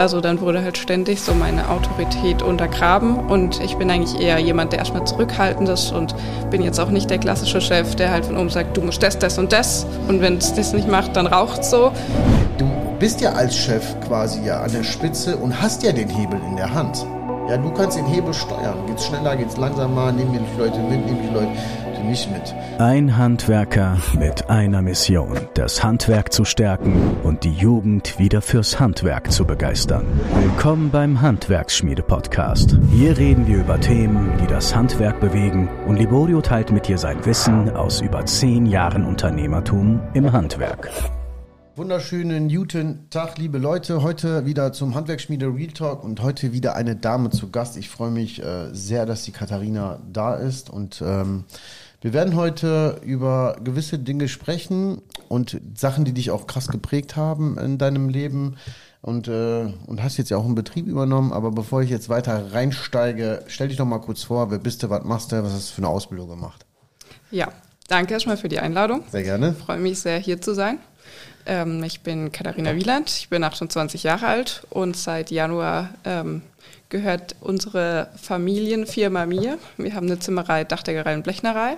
Also dann wurde halt ständig so meine Autorität untergraben und ich bin eigentlich eher jemand, der erstmal zurückhaltend ist und bin jetzt auch nicht der klassische Chef, der halt von oben sagt, du musst das und das und wenn es das nicht macht, dann raucht's so. Du bist ja als Chef quasi ja an der Spitze und hast ja den Hebel in der Hand. Ja, du kannst den Hebel steuern. Geht's schneller, geht's langsamer, nehmen die Leute mit, nehmen die Leute nicht mit. Ein Handwerker mit einer Mission, das Handwerk zu stärken und die Jugend wieder fürs Handwerk zu begeistern. Willkommen beim Handwerksschmiede-Podcast. Hier reden wir über Themen, die das Handwerk bewegen und Liborio teilt mit dir sein Wissen aus über 10 Jahren Unternehmertum im Handwerk. Wunderschönen guten Tag, liebe Leute. Heute wieder zum Handwerksschmiede Real Talk und heute wieder eine Dame zu Gast. Ich freue mich sehr, dass die Katharina da ist und wir werden heute über gewisse Dinge sprechen und Sachen, die dich auch krass geprägt haben in deinem Leben und hast jetzt ja auch einen Betrieb übernommen. Aber bevor ich jetzt weiter reinsteige, stell dich doch mal kurz vor, wer bist du, was machst du, was hast du für eine Ausbildung gemacht? Ja, danke erstmal für die Einladung. Sehr gerne. Ich freue mich sehr, hier zu sein. Ich bin Katharina Wieland, ich bin 28 Jahre alt und seit Januar gehört unsere Familienfirma mir. Wir haben eine Zimmerei, Dachdeckerei und Blechnerei.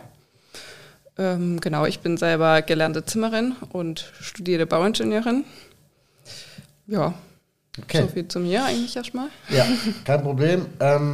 Genau, ich bin selber gelernte Zimmerin und studierte Bauingenieurin. Ja, okay. So viel zu mir eigentlich erstmal. Ja, kein Problem.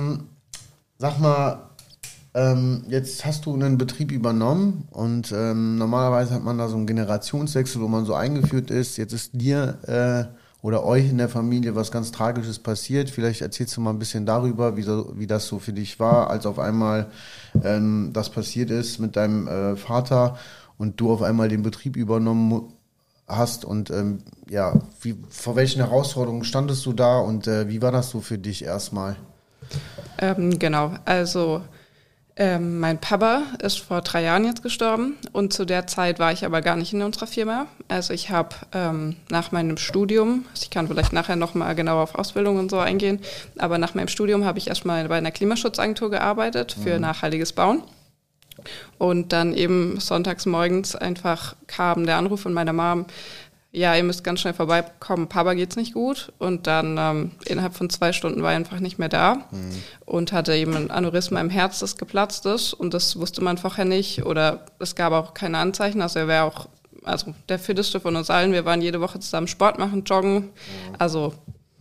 Sag mal, jetzt hast du einen Betrieb übernommen und normalerweise hat man da so einen Generationswechsel, wo man so eingeführt ist. Jetzt ist dir oder euch in der Familie was ganz Tragisches passiert. Vielleicht erzählst du mal ein bisschen darüber, wie das so für dich war, als auf einmal das passiert ist mit deinem Vater und du auf einmal den Betrieb übernommen hast und vor welchen Herausforderungen standest du da und wie war das so für dich erstmal? Genau, also mein Papa ist vor 3 Jahren jetzt gestorben und zu der Zeit war ich aber gar nicht in unserer Firma. Also ich habe nach meinem Studium, ich kann vielleicht nachher nochmal genauer auf Ausbildung und so eingehen, aber nach meinem Studium habe ich erstmal bei einer Klimaschutzagentur gearbeitet für nachhaltiges Bauen. Und dann eben sonntags morgens einfach kam der Anruf von meiner Mom, ja, ihr müsst ganz schnell vorbeikommen, Papa geht's nicht gut. Und dann innerhalb von 2 Stunden war er einfach nicht mehr da und hatte eben ein Aneurysma im Herz, das geplatzt ist. Und das wusste man vorher nicht oder es gab auch keine Anzeichen. Also er wäre auch der fitteste von uns allen. Wir waren jede Woche zusammen Sport machen, joggen. Also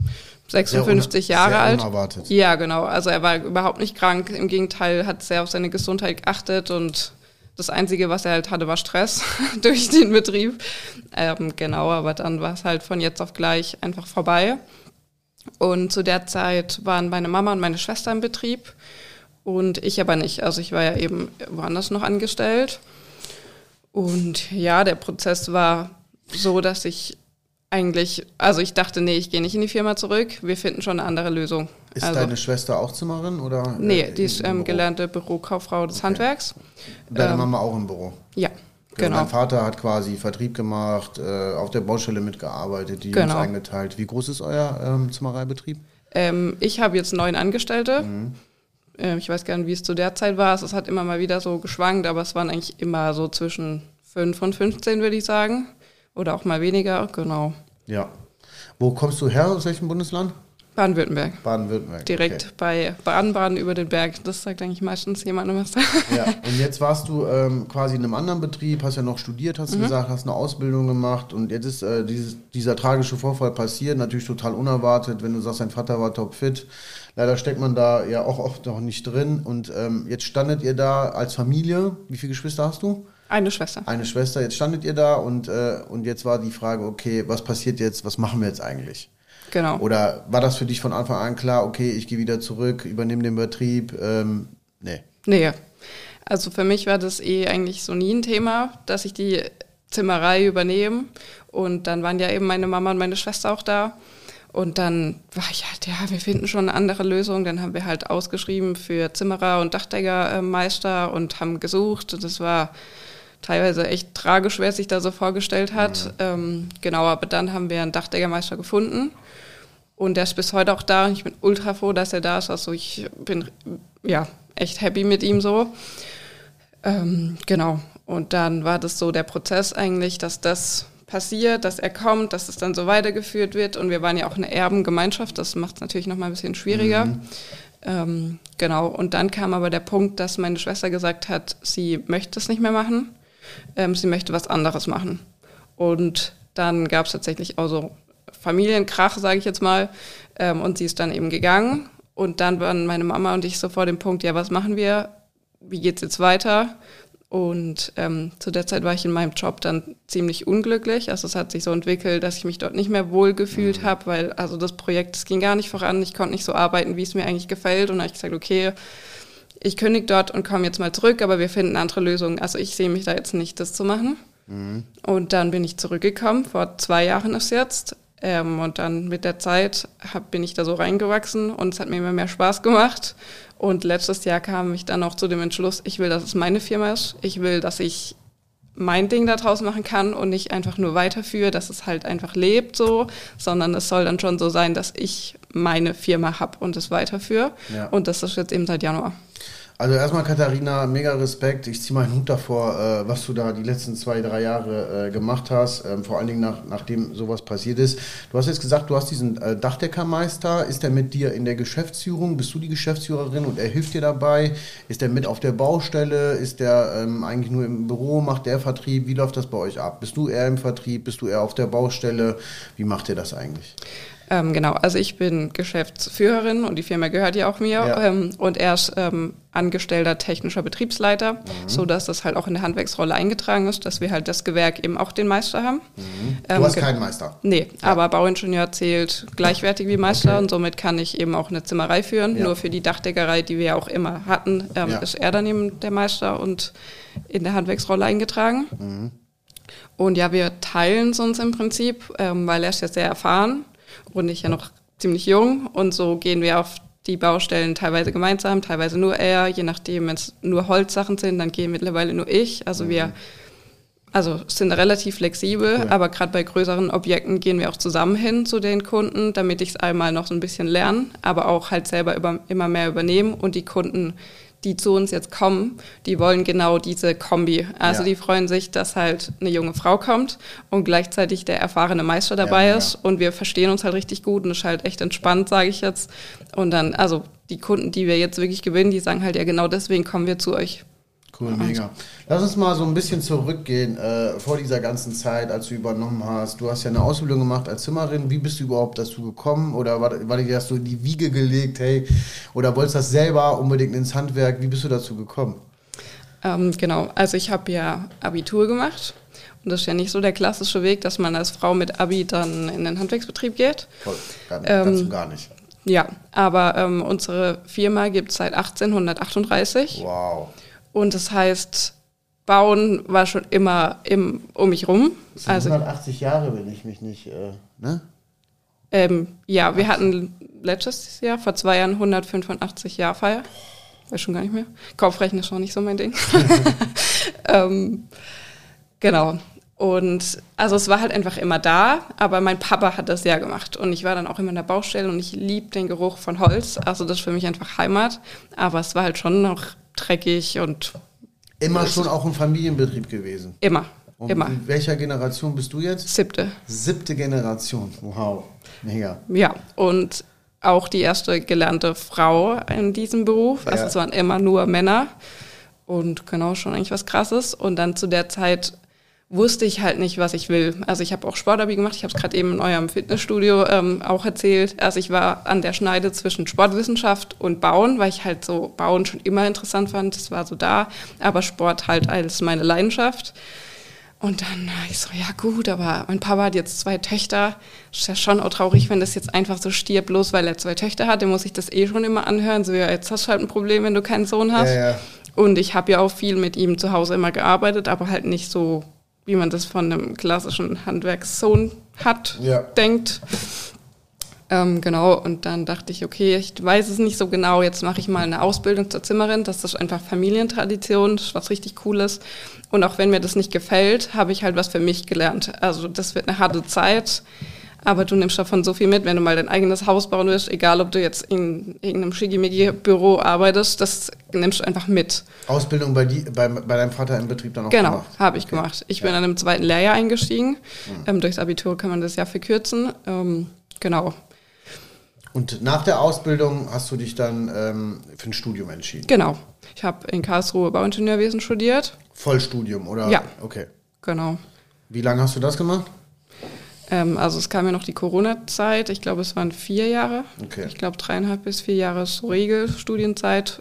56 Jahre alt. Unerwartet. Ja, genau. Also er war überhaupt nicht krank. Im Gegenteil, hat sehr auf seine Gesundheit geachtet und das Einzige, was er halt hatte, war Stress durch den Betrieb. Genau, aber dann war es halt von jetzt auf gleich einfach vorbei. Und zu der Zeit waren meine Mama und meine Schwester im Betrieb und ich aber nicht. Also ich war ja eben woanders noch angestellt. Und ja, der Prozess war so, dass ich dachte, nee, ich gehe nicht in die Firma zurück. Wir finden schon eine andere Lösung. Ist deine Schwester auch Zimmerin? Oder, nee, die ist gelernte Bürokauffrau des Handwerks. Deine Mama auch im Büro? Ja, genau. Mein Vater hat quasi Vertrieb gemacht, auf der Baustelle mitgearbeitet, die Jungs eingeteilt. Wie groß ist euer Zimmereibetrieb? Ich habe jetzt 9 Angestellte. Ich weiß gar nicht, wie es zu der Zeit war. Es hat immer mal wieder so geschwankt, aber es waren eigentlich immer so zwischen 5 und 15, würde ich sagen. Oder auch mal weniger, genau. Ja. Wo kommst du her? Aus welchem Bundesland? Baden-Württemberg. Baden-Württemberg. Direkt bei Baden-Baden über den Berg. Das sagt eigentlich meistens jemandem was. Ja, und jetzt warst du quasi in einem anderen Betrieb, hast ja noch studiert, hast gesagt, hast eine Ausbildung gemacht und jetzt ist dieser tragische Vorfall passiert, natürlich total unerwartet, wenn du sagst, dein Vater war topfit. Leider steckt man da ja auch oft noch nicht drin und jetzt standet ihr da als Familie. Wie viele Geschwister hast du? Eine Schwester. Eine Schwester, jetzt standet ihr da und jetzt war die Frage, okay, was passiert jetzt, was machen wir jetzt eigentlich? Genau. Oder war das für dich von Anfang an klar, okay, ich gehe wieder zurück, übernehme den Betrieb? Nee. Nee, also für mich war das eigentlich so nie ein Thema, dass ich die Zimmerei übernehme und dann waren ja eben meine Mama und meine Schwester auch da. Und dann war ich halt, ja, wir finden schon eine andere Lösung. Dann haben wir halt ausgeschrieben für Zimmerer und Dachdeckermeister und haben gesucht. Und das war teilweise echt tragisch, wer sich da so vorgestellt hat. Genau, aber dann haben wir einen Dachdeckermeister gefunden. Und der ist bis heute auch da. Und ich bin ultra froh, dass er da ist. Also ich bin ja echt happy mit ihm so. Genau. Und dann war das so der Prozess eigentlich, dass das passiert, dass er kommt, dass es dann so weitergeführt wird. Und wir waren ja auch eine Erbengemeinschaft, das macht es natürlich noch mal ein bisschen schwieriger. Genau, und dann kam aber der Punkt, dass meine Schwester gesagt hat, sie möchte es nicht mehr machen, sie möchte was anderes machen. Und dann gab es tatsächlich auch so Familienkrach, sage ich jetzt mal, und sie ist dann eben gegangen. Und dann waren meine Mama und ich so vor dem Punkt, ja, was machen wir, wie geht's jetzt weiter? Und zu der Zeit war ich in meinem Job dann ziemlich unglücklich. Also es hat sich so entwickelt, dass ich mich dort nicht mehr wohl gefühlt habe, weil also das Projekt, das ging gar nicht voran. Ich konnte nicht so arbeiten, wie es mir eigentlich gefällt. Und dann habe ich gesagt, okay, ich kündige dort und komme jetzt mal zurück, aber wir finden andere Lösungen. Also ich sehe mich da jetzt nicht, das zu machen. Und dann bin ich zurückgekommen, vor 2 Jahren ist jetzt. Und dann mit der Zeit bin ich da so reingewachsen und es hat mir immer mehr Spaß gemacht. Und letztes Jahr kam ich dann auch zu dem Entschluss, ich will, dass es meine Firma ist. Ich will, dass ich mein Ding da draus machen kann und nicht einfach nur weiterführe, dass es halt einfach lebt so, sondern es soll dann schon so sein, dass ich meine Firma habe und es weiterführe. Ja. Und das ist jetzt eben seit Januar. Also erstmal, Katharina, mega Respekt. Ich ziehe meinen Hut davor, was du da die letzten 2-3 Jahre gemacht hast, vor allen Dingen nachdem sowas passiert ist. Du hast jetzt gesagt, du hast diesen Dachdeckermeister. Ist der mit dir in der Geschäftsführung? Bist du die Geschäftsführerin und er hilft dir dabei? Ist der mit auf der Baustelle? Ist der eigentlich nur im Büro? Macht der Vertrieb? Wie läuft das bei euch ab? Bist du eher im Vertrieb? Bist du eher auf der Baustelle? Wie macht ihr das eigentlich? Genau, also ich bin Geschäftsführerin und die Firma gehört ja auch mir, ja. Und er ist angestellter technischer Betriebsleiter, sodass das halt auch in der Handwerksrolle eingetragen ist, dass wir halt das Gewerk eben auch den Meister haben. Du hast keinen Meister? Nee, ja. Aber Bauingenieur zählt gleichwertig wie Meister, okay. Und somit kann ich eben auch eine Zimmerei führen. Ja. Nur für die Dachdeckerei, die wir ja auch immer hatten, ist er dann eben der Meister und in der Handwerksrolle eingetragen. Und ja, wir teilen es uns im Prinzip, weil er ist ja sehr erfahren. Und ich ja noch ziemlich jung und so gehen wir auf die Baustellen teilweise gemeinsam, teilweise nur er, je nachdem, wenn es nur Holzsachen sind, dann gehen mittlerweile nur ich. Also wir sind relativ flexibel, cool. Aber gerade bei größeren Objekten gehen wir auch zusammen hin zu den Kunden, damit ich es einmal noch so ein bisschen lerne, aber auch halt selber immer mehr übernehmen und die Kunden, die zu uns jetzt kommen, die wollen genau diese Kombi. Also die freuen sich, dass halt eine junge Frau kommt und gleichzeitig der erfahrene Meister dabei ist und wir verstehen uns halt richtig gut und es ist halt echt entspannt, sage ich jetzt. Und dann, also die Kunden, die wir jetzt wirklich gewinnen, die sagen halt, ja genau deswegen kommen wir zu euch. Cool, mega. Lass uns mal so ein bisschen zurückgehen vor dieser ganzen Zeit, als du übernommen hast. Du hast ja eine Ausbildung gemacht als Zimmerin. Wie bist du überhaupt dazu gekommen? Oder war dir das so in die Wiege gelegt, hey? Oder wolltest du das selber unbedingt ins Handwerk? Wie bist du dazu gekommen? Genau, also ich habe ja Abitur gemacht. Und das ist ja nicht so der klassische Weg, dass man als Frau mit Abi dann in den Handwerksbetrieb geht. Voll, dazu gar nicht. Ja, aber unsere Firma gibt es seit 1838. Wow. Und das heißt, Bauen war schon immer um mich rum. Das sind 180 Jahre, wenn ich mich nicht, ne? Ja, wir hatten letztes Jahr, vor 2 Jahren, 185 Jahrfeier. Weiß schon gar nicht mehr. Kopfrechnen ist schon nicht so mein Ding. Genau. Und also es war halt einfach immer da, aber mein Papa hat das ja gemacht. Und ich war dann auch immer in der Baustelle und ich liebe den Geruch von Holz. Also das ist für mich einfach Heimat. Aber es war halt schon noch dreckig und... Immer schon auch ein Familienbetrieb gewesen? Immer. Und immer. In welcher Generation bist du jetzt? 7. 7. Generation, wow, mega. Ja, und auch die erste gelernte Frau in diesem Beruf. Also es waren immer nur Männer und genau, schon eigentlich was Krasses. Und dann zu der Zeit wusste ich halt nicht, was ich will. Also ich habe auch Sportabi gemacht, ich habe es gerade eben in eurem Fitnessstudio auch erzählt. Also ich war an der Schneide zwischen Sportwissenschaft und Bauen, weil ich halt so Bauen schon immer interessant fand, das war so da, aber Sport halt als meine Leidenschaft. Und dann war ich so, ja gut, aber mein Papa hat jetzt 2 Töchter. Ist ja schon auch traurig, wenn das jetzt einfach so stirbt, bloß weil er 2 Töchter hat, dann muss ich das schon immer anhören. So, ja, jetzt hast du halt ein Problem, wenn du keinen Sohn hast. Ja. Und ich habe ja auch viel mit ihm zu Hause immer gearbeitet, aber halt nicht so, wie man das von einem klassischen Handwerkssohn denkt. Genau, und dann dachte ich, okay, ich weiß es nicht so genau, jetzt mache ich mal eine Ausbildung zur Zimmerin, das ist einfach Familientradition, das ist was richtig Cooles. Und auch wenn mir das nicht gefällt, habe ich halt was für mich gelernt. Also das wird eine harte Zeit, Aber du nimmst davon so viel mit, wenn du mal dein eigenes Haus bauen willst, egal ob du jetzt in irgendeinem Schickimicki-Büro arbeitest, das nimmst du einfach mit. Ausbildung bei deinem Vater im Betrieb dann auch gemacht? Genau, habe ich gemacht. Ich bin an einem 2. Lehrjahr eingestiegen. Durchs Abitur kann man das Jahr verkürzen. Genau. Und nach der Ausbildung hast du dich dann für ein Studium entschieden? Genau. Ich habe in Karlsruhe Bauingenieurwesen studiert. Vollstudium, oder? Ja. Okay. Genau. Wie lange hast du das gemacht? Also es kam ja noch die Corona-Zeit. Ich glaube, es waren 4 Jahre. Okay. Ich glaube, 3,5 bis 4 Jahre ist so Regelstudienzeit.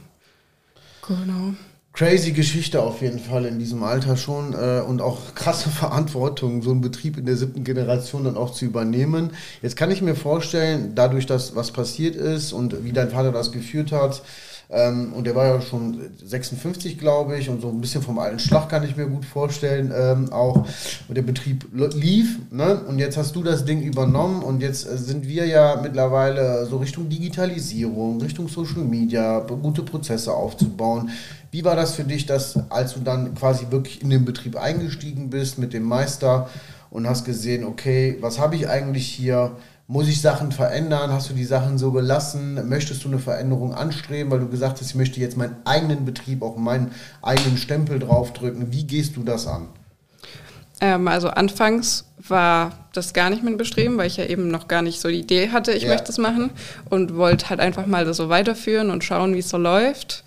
Genau. Crazy Geschichte auf jeden Fall in diesem Alter schon und auch krasse Verantwortung, so einen Betrieb in der 7. Generation dann auch zu übernehmen. Jetzt kann ich mir vorstellen, dadurch, dass was passiert ist und wie dein Vater das geführt hat, und der war ja schon 56, glaube ich, und so ein bisschen vom alten Schlag kann ich mir gut vorstellen auch. Und der Betrieb lief, ne? Und jetzt hast du das Ding übernommen und jetzt sind wir ja mittlerweile so Richtung Digitalisierung, Richtung Social Media, gute Prozesse aufzubauen. Wie war das für dich, als du dann quasi wirklich in den Betrieb eingestiegen bist mit dem Meister und hast gesehen, okay, was habe ich eigentlich hier? Muss ich Sachen verändern? Hast du die Sachen so gelassen? Möchtest du eine Veränderung anstreben, weil du gesagt hast, ich möchte jetzt meinen eigenen Betrieb, auch meinen eigenen Stempel draufdrücken? Wie gehst du das an? Also anfangs war das gar nicht mein Bestreben, weil ich ja eben noch gar nicht so die Idee hatte, ich möchte das machen und wollte halt einfach mal das so weiterführen und schauen, wie es so läuft.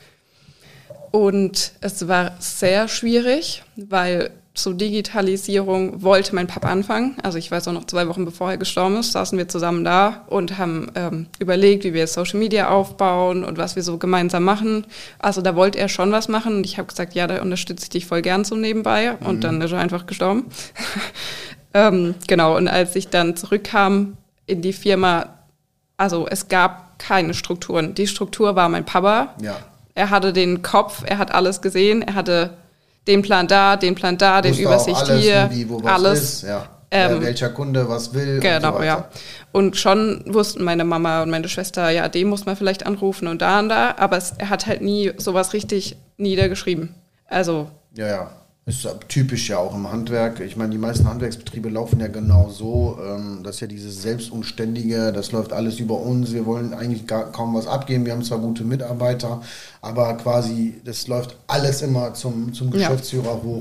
Und es war sehr schwierig, weil zur Digitalisierung wollte mein Papa anfangen. Also ich weiß auch noch 2 Wochen bevor er gestorben ist, saßen wir zusammen da und haben überlegt, wie wir jetzt Social Media aufbauen und was wir so gemeinsam machen. Also da wollte er schon was machen und ich habe gesagt, ja, da unterstütze ich dich voll gern so nebenbei. Und dann ist er einfach gestorben. Genau, und als ich dann zurückkam in die Firma, also es gab keine Strukturen. Die Struktur war mein Papa. Ja. Er hatte den Kopf, er hat alles gesehen, er hatte den Plan da, den Übersicht alles, hier, wo was alles. Ist, ja. Welcher Kunde was will. Genau, und so weiter. ja. Und schon wussten meine Mama und meine Schwester, ja, den muss man vielleicht anrufen und da, aber er hat halt nie sowas richtig niedergeschrieben. Also. Ja. Ist typisch ja auch im Handwerk. Ich meine, die meisten Handwerksbetriebe laufen ja genau so. Das ist ja dieses Selbstunständige, das läuft alles über uns. Wir wollen eigentlich kaum was abgeben. Wir haben zwar gute Mitarbeiter, aber quasi, das läuft alles immer zum Geschäftsführer hoch,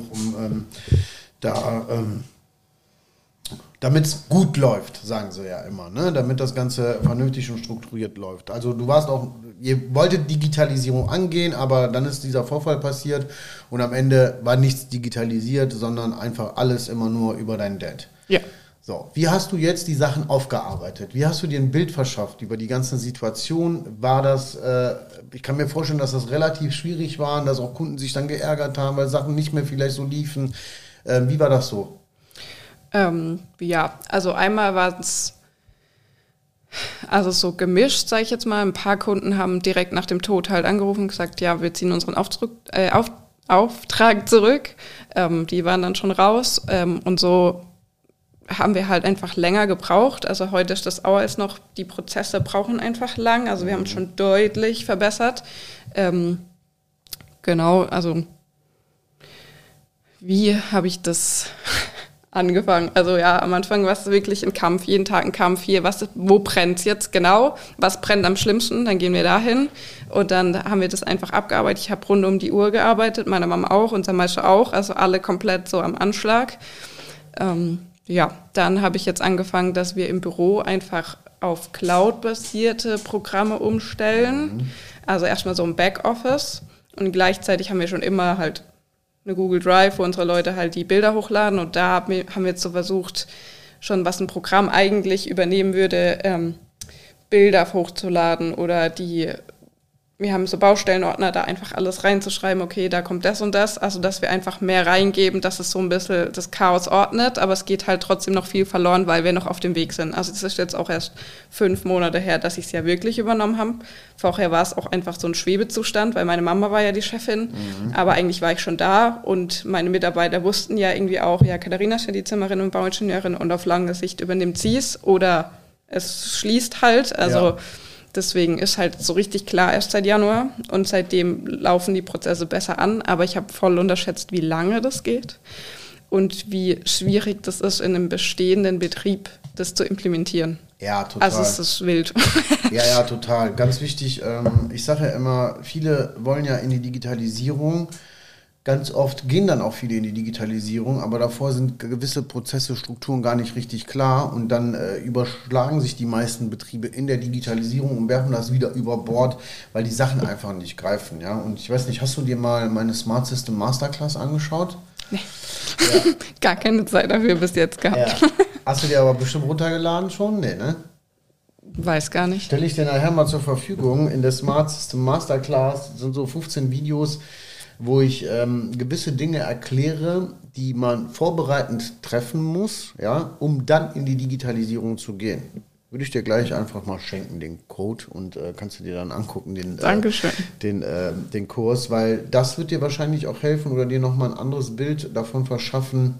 damit es gut läuft, sagen sie ja immer, ne? Damit das Ganze vernünftig und strukturiert läuft. Also du warst auch, ihr wolltet Digitalisierung angehen, aber dann ist dieser Vorfall passiert und am Ende war nichts digitalisiert, sondern einfach alles immer nur über deinen Dad. Ja. So, wie hast du jetzt die Sachen aufgearbeitet? Wie hast du dir ein Bild verschafft über die ganze Situation? War das, ich kann mir vorstellen, dass das relativ schwierig war, dass auch Kunden sich dann geärgert haben, weil Sachen nicht mehr vielleicht so liefen. Wie war das so? Ja, also einmal war es also so gemischt, sage ich jetzt mal. Ein paar Kunden haben direkt nach dem Tod halt angerufen und gesagt, ja, wir ziehen unseren Auftrag zurück. Die waren dann schon raus und so haben wir halt einfach länger gebraucht. Also heute ist das auch erst noch, die Prozesse brauchen einfach lang. Also wir haben es schon deutlich verbessert. Genau, also wie habe ich das angefangen? Also ja, am Anfang war es wirklich ein Kampf, jeden Tag ein Kampf hier. Wo brennt es jetzt genau? Was brennt am schlimmsten? Dann gehen wir dahin. Und dann haben wir das einfach abgearbeitet. Ich habe rund um die Uhr gearbeitet, meine Mama auch, unser Meister auch. Also alle komplett so am Anschlag. Ja, dann habe ich jetzt angefangen, dass wir im Büro einfach auf Cloud-basierte Programme umstellen. Also erstmal so ein Backoffice. Und gleichzeitig haben wir schon immer halt eine Google Drive, wo unsere Leute halt die Bilder hochladen. Und da haben wir jetzt so versucht, schon was ein Programm eigentlich übernehmen würde, Bilder hochzuladen oder wir haben so Baustellenordner, da einfach alles reinzuschreiben, okay, da kommt das und das. Also, dass wir einfach mehr reingeben, dass es so ein bisschen das Chaos ordnet. Aber es geht halt trotzdem noch viel verloren, weil wir noch auf dem Weg sind. Also, das ist jetzt auch erst 5 Monate her, dass ich es ja wirklich übernommen habe. Vorher war es auch einfach so ein Schwebezustand, weil meine Mama war ja die Chefin. Aber eigentlich war ich schon da und meine Mitarbeiter wussten ja irgendwie auch, ja, Katharina ist ja die Zimmerin und Bauingenieurin und auf lange Sicht übernimmt sie es oder es schließt halt. Also, ja. Deswegen ist halt so richtig klar erst seit Januar und seitdem laufen die Prozesse besser an. Aber ich habe voll unterschätzt, wie lange das geht und wie schwierig das ist, in einem bestehenden Betrieb das zu implementieren. Ja, total. Also es ist wild. Ja, total. Ganz wichtig, ich sage ja immer, viele wollen ja in die Digitalisierung. Ganz oft gehen dann auch viele in die Digitalisierung, aber davor sind gewisse Prozesse, Strukturen gar nicht richtig klar und dann überschlagen sich die meisten Betriebe in der Digitalisierung und werfen das wieder über Bord, weil die Sachen einfach nicht greifen. Ja? Und ich weiß nicht, hast du dir mal meine Smart System Masterclass angeschaut? Nee. Ja. Gar keine Zeit dafür bis jetzt gehabt. Ja. Hast du dir aber bestimmt runtergeladen schon? Nee, ne? Weiß gar nicht. Stelle ich dir nachher mal zur Verfügung. In der Smart System Masterclass sind so 15 Videos, wo ich gewisse Dinge erkläre, die man vorbereitend treffen muss, ja, um dann in die Digitalisierung zu gehen. Würde ich dir gleich einfach mal schenken, den Code, und kannst du dir dann angucken, Dankeschön. Den Kurs, weil das wird dir wahrscheinlich auch helfen oder dir nochmal ein anderes Bild davon verschaffen,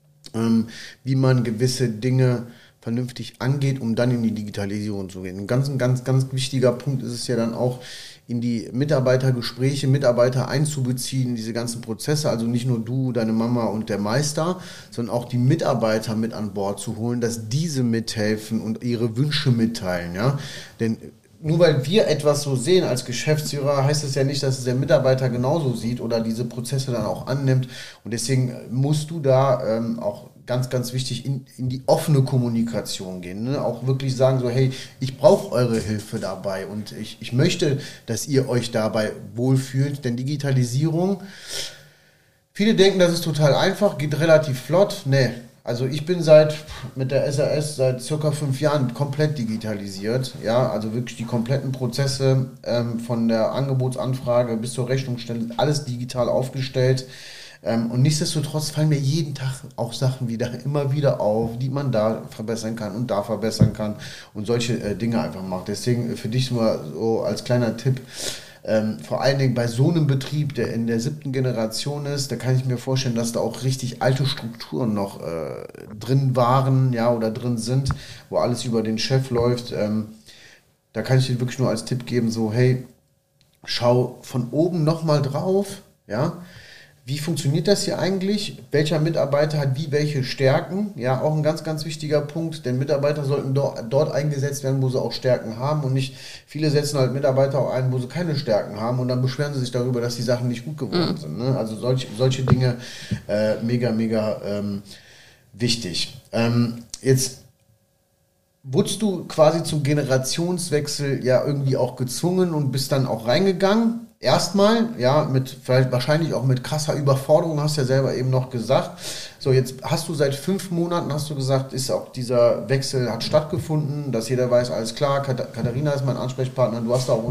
wie man gewisse Dinge vernünftig angeht, um dann in die Digitalisierung zu gehen. Ein ganz wichtiger Punkt ist es ja dann auch, in die Mitarbeitergespräche, Mitarbeiter einzubeziehen, diese ganzen Prozesse, also nicht nur du, deine Mama und der Meister, sondern auch die Mitarbeiter mit an Bord zu holen, dass diese mithelfen und ihre Wünsche mitteilen, ja, denn nur weil wir etwas so sehen als Geschäftsführer, heißt es ja nicht, dass es der Mitarbeiter genauso sieht oder diese Prozesse dann auch annimmt, und deswegen musst du da auch ganz wichtig in die offene Kommunikation gehen, ne? Auch wirklich sagen so, hey, ich brauche eure Hilfe dabei und ich möchte, dass ihr euch dabei wohlfühlt, denn Digitalisierung, viele denken, das ist total einfach, geht relativ flott. Nee, also ich bin mit der SAS seit circa 5 Jahren komplett digitalisiert, ja, also wirklich die kompletten Prozesse von der Angebotsanfrage bis zur Rechnungsstellung, alles digital aufgestellt. Und nichtsdestotrotz fallen mir jeden Tag auch Sachen immer wieder auf, die man da verbessern kann und da verbessern kann und solche Dinge einfach macht. Deswegen für dich nur so als kleiner Tipp, vor allen Dingen bei so einem Betrieb, der in der 7. Generation ist, da kann ich mir vorstellen, dass da auch richtig alte Strukturen noch drin waren, ja, oder drin sind, wo alles über den Chef läuft. Da kann ich dir wirklich nur als Tipp geben, so, hey, schau von oben nochmal drauf, ja. Wie funktioniert das hier eigentlich? Welcher Mitarbeiter hat wie welche Stärken? Ja, auch ein ganz wichtiger Punkt, denn Mitarbeiter sollten dort eingesetzt werden, wo sie auch Stärken haben, und nicht viele setzen halt Mitarbeiter auch ein, wo sie keine Stärken haben, und dann beschweren sie sich darüber, dass die Sachen nicht gut geworden sind. Ne? Also solche Dinge mega wichtig. Jetzt wurdest du quasi zum Generationswechsel ja irgendwie auch gezwungen und bist dann auch reingegangen. Erstmal, ja, vielleicht wahrscheinlich auch mit krasser Überforderung, hast du ja selber eben noch gesagt. So, jetzt hast du seit 5 Monaten, hast du gesagt, ist auch dieser Wechsel hat stattgefunden, dass jeder weiß, alles klar, Katharina ist mein Ansprechpartner, du hast da auch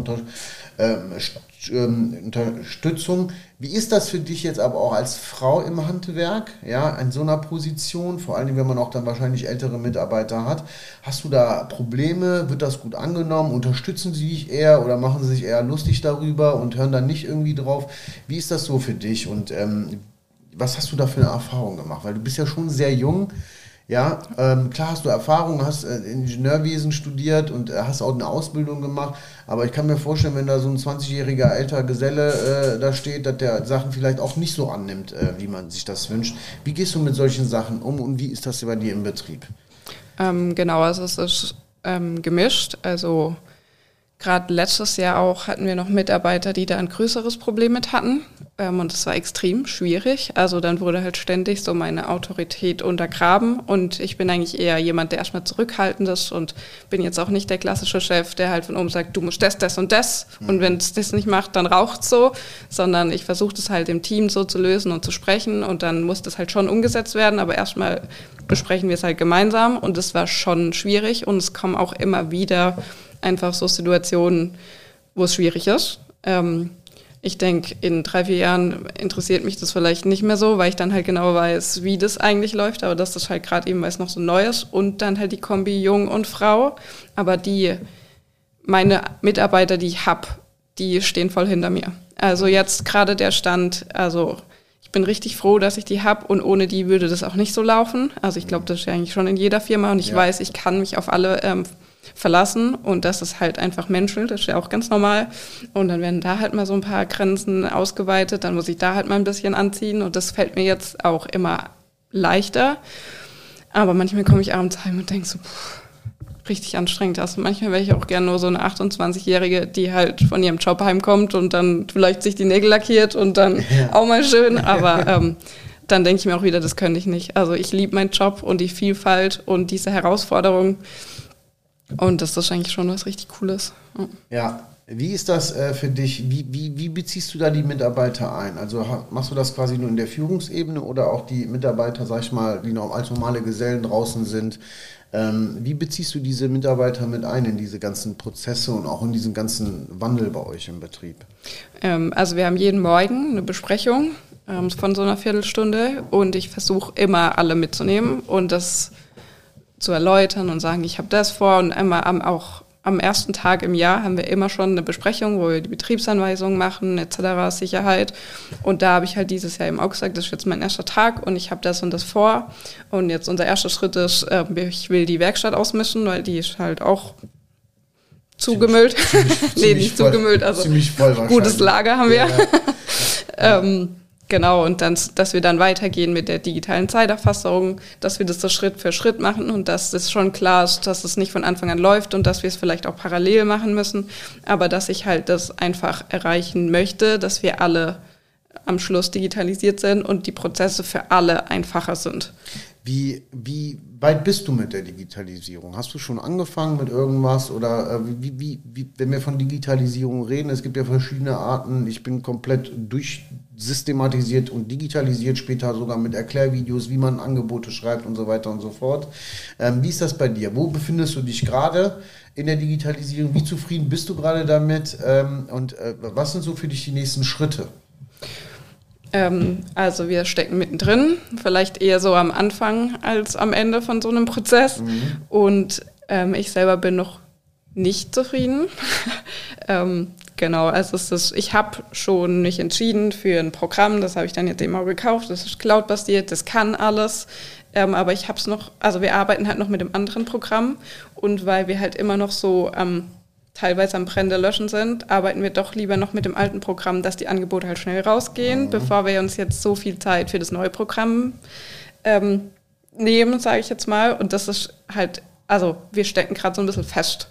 Unterstützung. Wie ist das für dich jetzt aber auch als Frau im Handwerk, ja, in so einer Position, vor allem wenn man auch dann wahrscheinlich ältere Mitarbeiter hat? Hast du da Probleme? Wird das gut angenommen? Unterstützen sie dich eher oder machen sie sich eher lustig darüber und hören dann nicht irgendwie drauf? Wie ist das so für dich und was hast du da für eine Erfahrung gemacht? Weil du bist ja schon sehr jung. Ja, klar hast du Erfahrung, hast Ingenieurwesen studiert und hast auch eine Ausbildung gemacht, aber ich kann mir vorstellen, wenn da so ein 20-jähriger älter Geselle da steht, dass der Sachen vielleicht auch nicht so annimmt, wie man sich das wünscht. Wie gehst du mit solchen Sachen um und wie ist das bei dir im Betrieb? Genau, also es ist gemischt, also gerade letztes Jahr auch hatten wir noch Mitarbeiter, die da ein größeres Problem mit hatten, und es war extrem schwierig. Also dann wurde halt ständig so meine Autorität untergraben, und ich bin eigentlich eher jemand, der erstmal zurückhaltend ist, und bin jetzt auch nicht der klassische Chef, der halt von oben sagt, du musst das und das, und wenn es das nicht macht, dann raucht's so, sondern ich versuche das halt im Team so zu lösen und zu sprechen, und dann muss das halt schon umgesetzt werden, aber erstmal besprechen wir es halt gemeinsam, und es war schon schwierig, und es kommen auch immer wieder einfach so Situationen, wo es schwierig ist. Ich denke, in 3-4 Jahren interessiert mich das vielleicht nicht mehr so, weil ich dann halt genau weiß, wie das eigentlich läuft. Aber das ist halt gerade eben, weil es noch so neu ist. Und dann halt die Kombi Jung und Frau. Aber meine Mitarbeiter, die ich habe, die stehen voll hinter mir. Also jetzt gerade der Stand, also ich bin richtig froh, dass ich die habe, und ohne die würde das auch nicht so laufen. Also ich glaube, das ist ja eigentlich schon in jeder Firma, und ich weiß, ich kann mich auf alle verlassen, und das ist halt einfach menschelt, das ist ja auch ganz normal, und dann werden da halt mal so ein paar Grenzen ausgeweitet, dann muss ich da halt mal ein bisschen anziehen, und das fällt mir jetzt auch immer leichter. Aber manchmal komme ich abends heim und denke so, richtig anstrengend. Also manchmal wäre ich auch gerne nur so eine 28-Jährige, die halt von ihrem Job heimkommt und dann vielleicht sich die Nägel lackiert und dann auch mal schön. Aber dann denke ich mir auch wieder, das könnte ich nicht. Also ich liebe meinen Job und die Vielfalt und diese Herausforderung. Und das ist eigentlich schon was richtig Cooles. Ja, wie ist das für dich? Wie beziehst du da die Mitarbeiter ein? Also machst du das quasi nur in der Führungsebene oder auch die Mitarbeiter, sag ich mal, die noch als normale Gesellen draußen sind? Wie beziehst du diese Mitarbeiter mit ein in diese ganzen Prozesse und auch in diesen ganzen Wandel bei euch im Betrieb? Also wir haben jeden Morgen eine Besprechung von so einer Viertelstunde und ich versuche immer alle mitzunehmen und das zu erläutern und sagen, ich habe das vor und einmal auch am ersten Tag im Jahr haben wir immer schon eine Besprechung, wo wir die Betriebsanweisungen machen, etc., Sicherheit. Und da habe ich halt dieses Jahr eben auch gesagt, das ist jetzt mein erster Tag und ich habe das und das vor. Und jetzt unser erster Schritt ist, ich will die Werkstatt ausmischen, weil die ist halt auch zugemüllt. Nee, nicht voll, zugemüllt, also ziemlich voll gutes Lager haben wir. Ja. Genau, und dann, dass wir dann weitergehen mit der digitalen Zeiterfassung, dass wir das so Schritt für Schritt machen und dass es schon klar ist, dass es nicht von Anfang an läuft und dass wir es vielleicht auch parallel machen müssen, aber dass ich halt das einfach erreichen möchte, dass wir alle am Schluss digitalisiert sind und die Prozesse für alle einfacher sind. Wie weit bist du mit der Digitalisierung? Hast du schon angefangen mit irgendwas? Oder wenn wir von Digitalisierung reden, es gibt ja verschiedene Arten. Ich bin komplett durchsystematisiert und digitalisiert, später sogar mit Erklärvideos, wie man Angebote schreibt und so weiter und so fort. Wie ist das bei dir? Wo befindest du dich gerade in der Digitalisierung? Wie zufrieden bist du gerade damit? Und was sind so für dich die nächsten Schritte? Also wir stecken mittendrin, vielleicht eher so am Anfang als am Ende von so einem Prozess. Und ich selber bin noch nicht zufrieden. Genau, also ich habe schon mich entschieden für ein Programm, das habe ich dann jetzt eben auch gekauft, das ist Cloud-basiert, das kann alles. Aber ich habe es noch, also wir arbeiten halt noch mit dem anderen Programm und weil wir halt immer noch so teilweise am Brände löschen sind, arbeiten wir doch lieber noch mit dem alten Programm, dass die Angebote halt schnell rausgehen, bevor wir uns jetzt so viel Zeit für das neue Programm nehmen, sage ich jetzt mal. Und das ist halt, also wir stecken gerade so ein bisschen fest.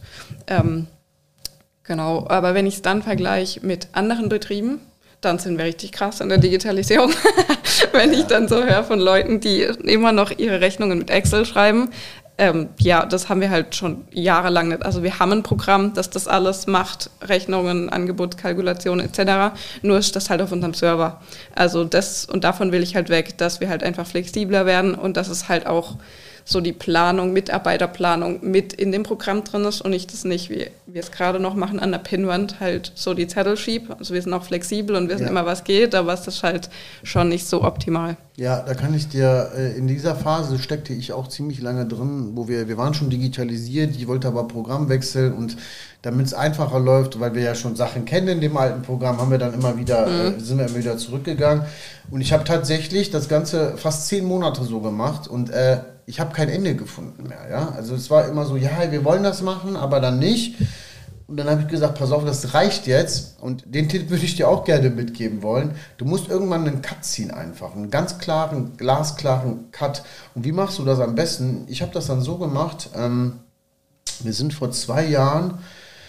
Genau, aber wenn ich es dann vergleiche mit anderen Betrieben, dann sind wir richtig krass in der Digitalisierung. Wenn ich dann so höre von Leuten, die immer noch ihre Rechnungen mit Excel schreiben, ja, das haben wir halt schon jahrelang nicht. Also wir haben ein Programm, das das alles macht, Rechnungen, Angebotskalkulationen etc. Nur ist das halt auf unserem Server. Also das, und davon will ich halt weg, dass wir halt einfach flexibler werden und dass es halt auch so die Planung, Mitarbeiterplanung mit in dem Programm drin ist und ich das nicht, wie wir es gerade noch machen, an der Pinnwand halt so die Zettel schiebe. Also wir sind auch flexibel und wissen immer, was geht, aber es ist halt schon nicht so optimal. Ja, da kann ich dir, in dieser Phase steckte ich auch ziemlich lange drin, wo wir waren schon digitalisiert, ich wollte aber Programm wechseln und damit es einfacher läuft, weil wir ja schon Sachen kennen in dem alten Programm, haben wir dann immer wieder, sind wir immer wieder zurückgegangen und ich habe tatsächlich das Ganze fast 10 Monate so gemacht und ich habe kein Ende gefunden mehr, ja. Also es war immer so, ja, wir wollen das machen, aber dann nicht. Und dann habe ich gesagt, pass auf, das reicht jetzt. Und den Tipp würde ich dir auch gerne mitgeben wollen. Du musst irgendwann einen Cut ziehen einfach, einen ganz klaren, glasklaren Cut. Und wie machst du das am besten? Ich habe das dann so gemacht, wir sind vor 2 Jahren,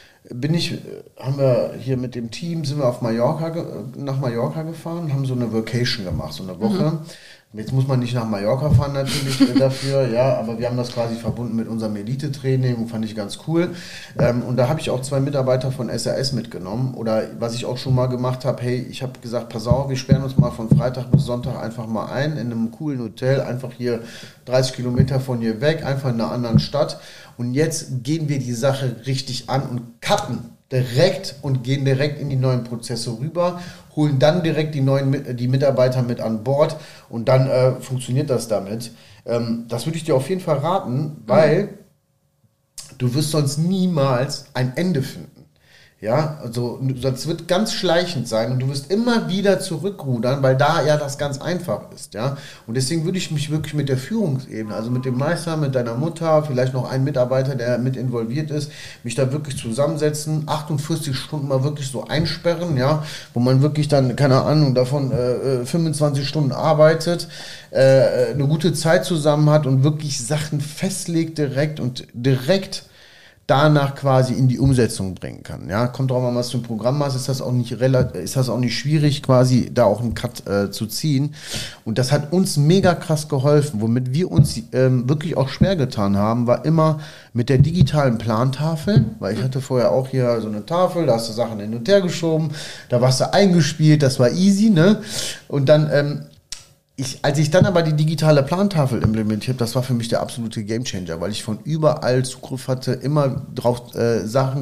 haben wir hier mit dem Team, sind wir nach Mallorca gefahren, haben so eine Vacation gemacht, so eine Woche. Jetzt muss man nicht nach Mallorca fahren natürlich dafür, ja, aber wir haben das quasi verbunden mit unserem Elite-Training, fand ich ganz cool. Und da habe ich auch 2 Mitarbeiter von SAS mitgenommen oder was ich auch schon mal gemacht habe, hey, ich habe gesagt, pass auf, wir sperren uns mal von Freitag bis Sonntag einfach mal ein in einem coolen Hotel, einfach hier 30 Kilometer von hier weg, einfach in einer anderen Stadt und jetzt gehen wir die Sache richtig an und cutten direkt und gehen direkt in die neuen Prozesse rüber, holen dann direkt die Mitarbeiter mit an Bord und dann funktioniert das damit. Das würde ich dir auf jeden Fall raten, weil du wirst sonst niemals ein Ende finden. Ja, also das wird ganz schleichend sein und du wirst immer wieder zurückrudern, weil da ja das ganz einfach ist, ja. Und deswegen würde ich mich wirklich mit der Führungsebene, also mit dem Meister, mit deiner Mutter, vielleicht noch ein Mitarbeiter, der mit involviert ist, mich da wirklich zusammensetzen, 48 Stunden mal wirklich so einsperren, ja, wo man wirklich dann, keine Ahnung, davon 25 Stunden arbeitet, eine gute Zeit zusammen hat und wirklich Sachen festlegt direkt danach quasi in die Umsetzung bringen kann. Ja, kommt drauf an, was du ein Programm hast, ist das auch nicht schwierig, quasi da auch einen Cut zu ziehen. Und das hat uns mega krass geholfen. Womit wir uns wirklich auch schwer getan haben, war immer mit der digitalen Plantafel, weil ich hatte vorher auch hier so eine Tafel, da hast du Sachen hin und her geschoben, da warst du eingespielt, das war easy, ne? Und dann als ich dann aber die digitale Plantafel implementiert habe, das war für mich der absolute Gamechanger, weil ich von überall Zugriff hatte, immer drauf Sachen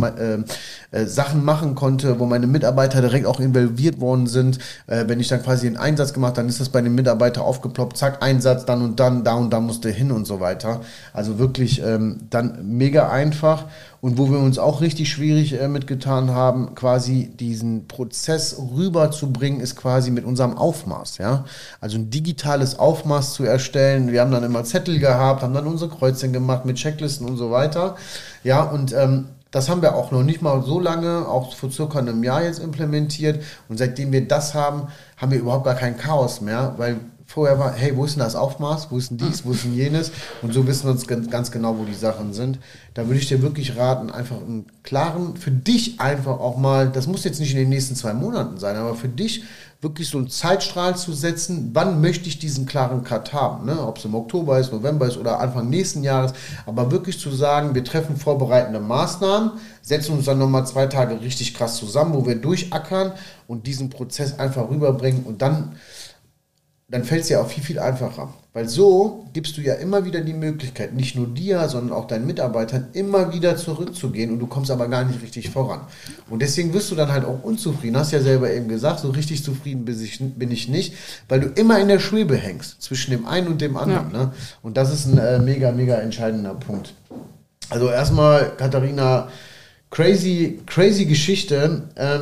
machen konnte, wo meine Mitarbeiter direkt auch involviert worden sind. Wenn ich dann quasi einen Einsatz gemacht, dann ist das bei den Mitarbeitern aufgeploppt, zack, Einsatz, dann und dann, da und da musste hin und so weiter. Also wirklich dann mega einfach. Und wo wir uns auch richtig schwierig mitgetan haben, quasi diesen Prozess rüberzubringen, ist quasi mit unserem Aufmaß, ja. Also ein digitales Aufmaß zu erstellen. Wir haben dann immer Zettel gehabt, haben dann unsere Kreuzchen gemacht mit Checklisten und so weiter. Ja, und das haben wir auch noch nicht mal so lange, auch vor circa einem Jahr jetzt implementiert. Und seitdem wir das haben, haben wir überhaupt gar kein Chaos mehr, weil vorher war, hey, wo ist denn das Aufmaß, wo ist denn dies, wo ist denn jenes? Und so wissen wir uns ganz genau, wo die Sachen sind. Da würde ich dir wirklich raten, einfach einen klaren, für dich einfach auch mal, das muss jetzt nicht in den nächsten 2 Monaten sein, aber für dich wirklich so einen Zeitstrahl zu setzen, wann möchte ich diesen klaren Cut haben, ne? Ob es im Oktober ist, November ist oder Anfang nächsten Jahres, aber wirklich zu sagen, wir treffen vorbereitende Maßnahmen, setzen uns dann nochmal 2 Tage richtig krass zusammen, wo wir durchackern und diesen Prozess einfach rüberbringen und dann fällt es ja auch viel, viel einfacher. Weil so gibst du ja immer wieder die Möglichkeit, nicht nur dir, sondern auch deinen Mitarbeitern immer wieder zurückzugehen und du kommst aber gar nicht richtig voran. Und deswegen wirst du dann halt auch unzufrieden. Hast ja selber eben gesagt, so richtig zufrieden bin ich nicht, weil du immer in der Schwebe hängst, zwischen dem einen und dem anderen. Ja. Ne? Und das ist ein mega, mega entscheidender Punkt. Also erstmal, Katharina, crazy Geschichte.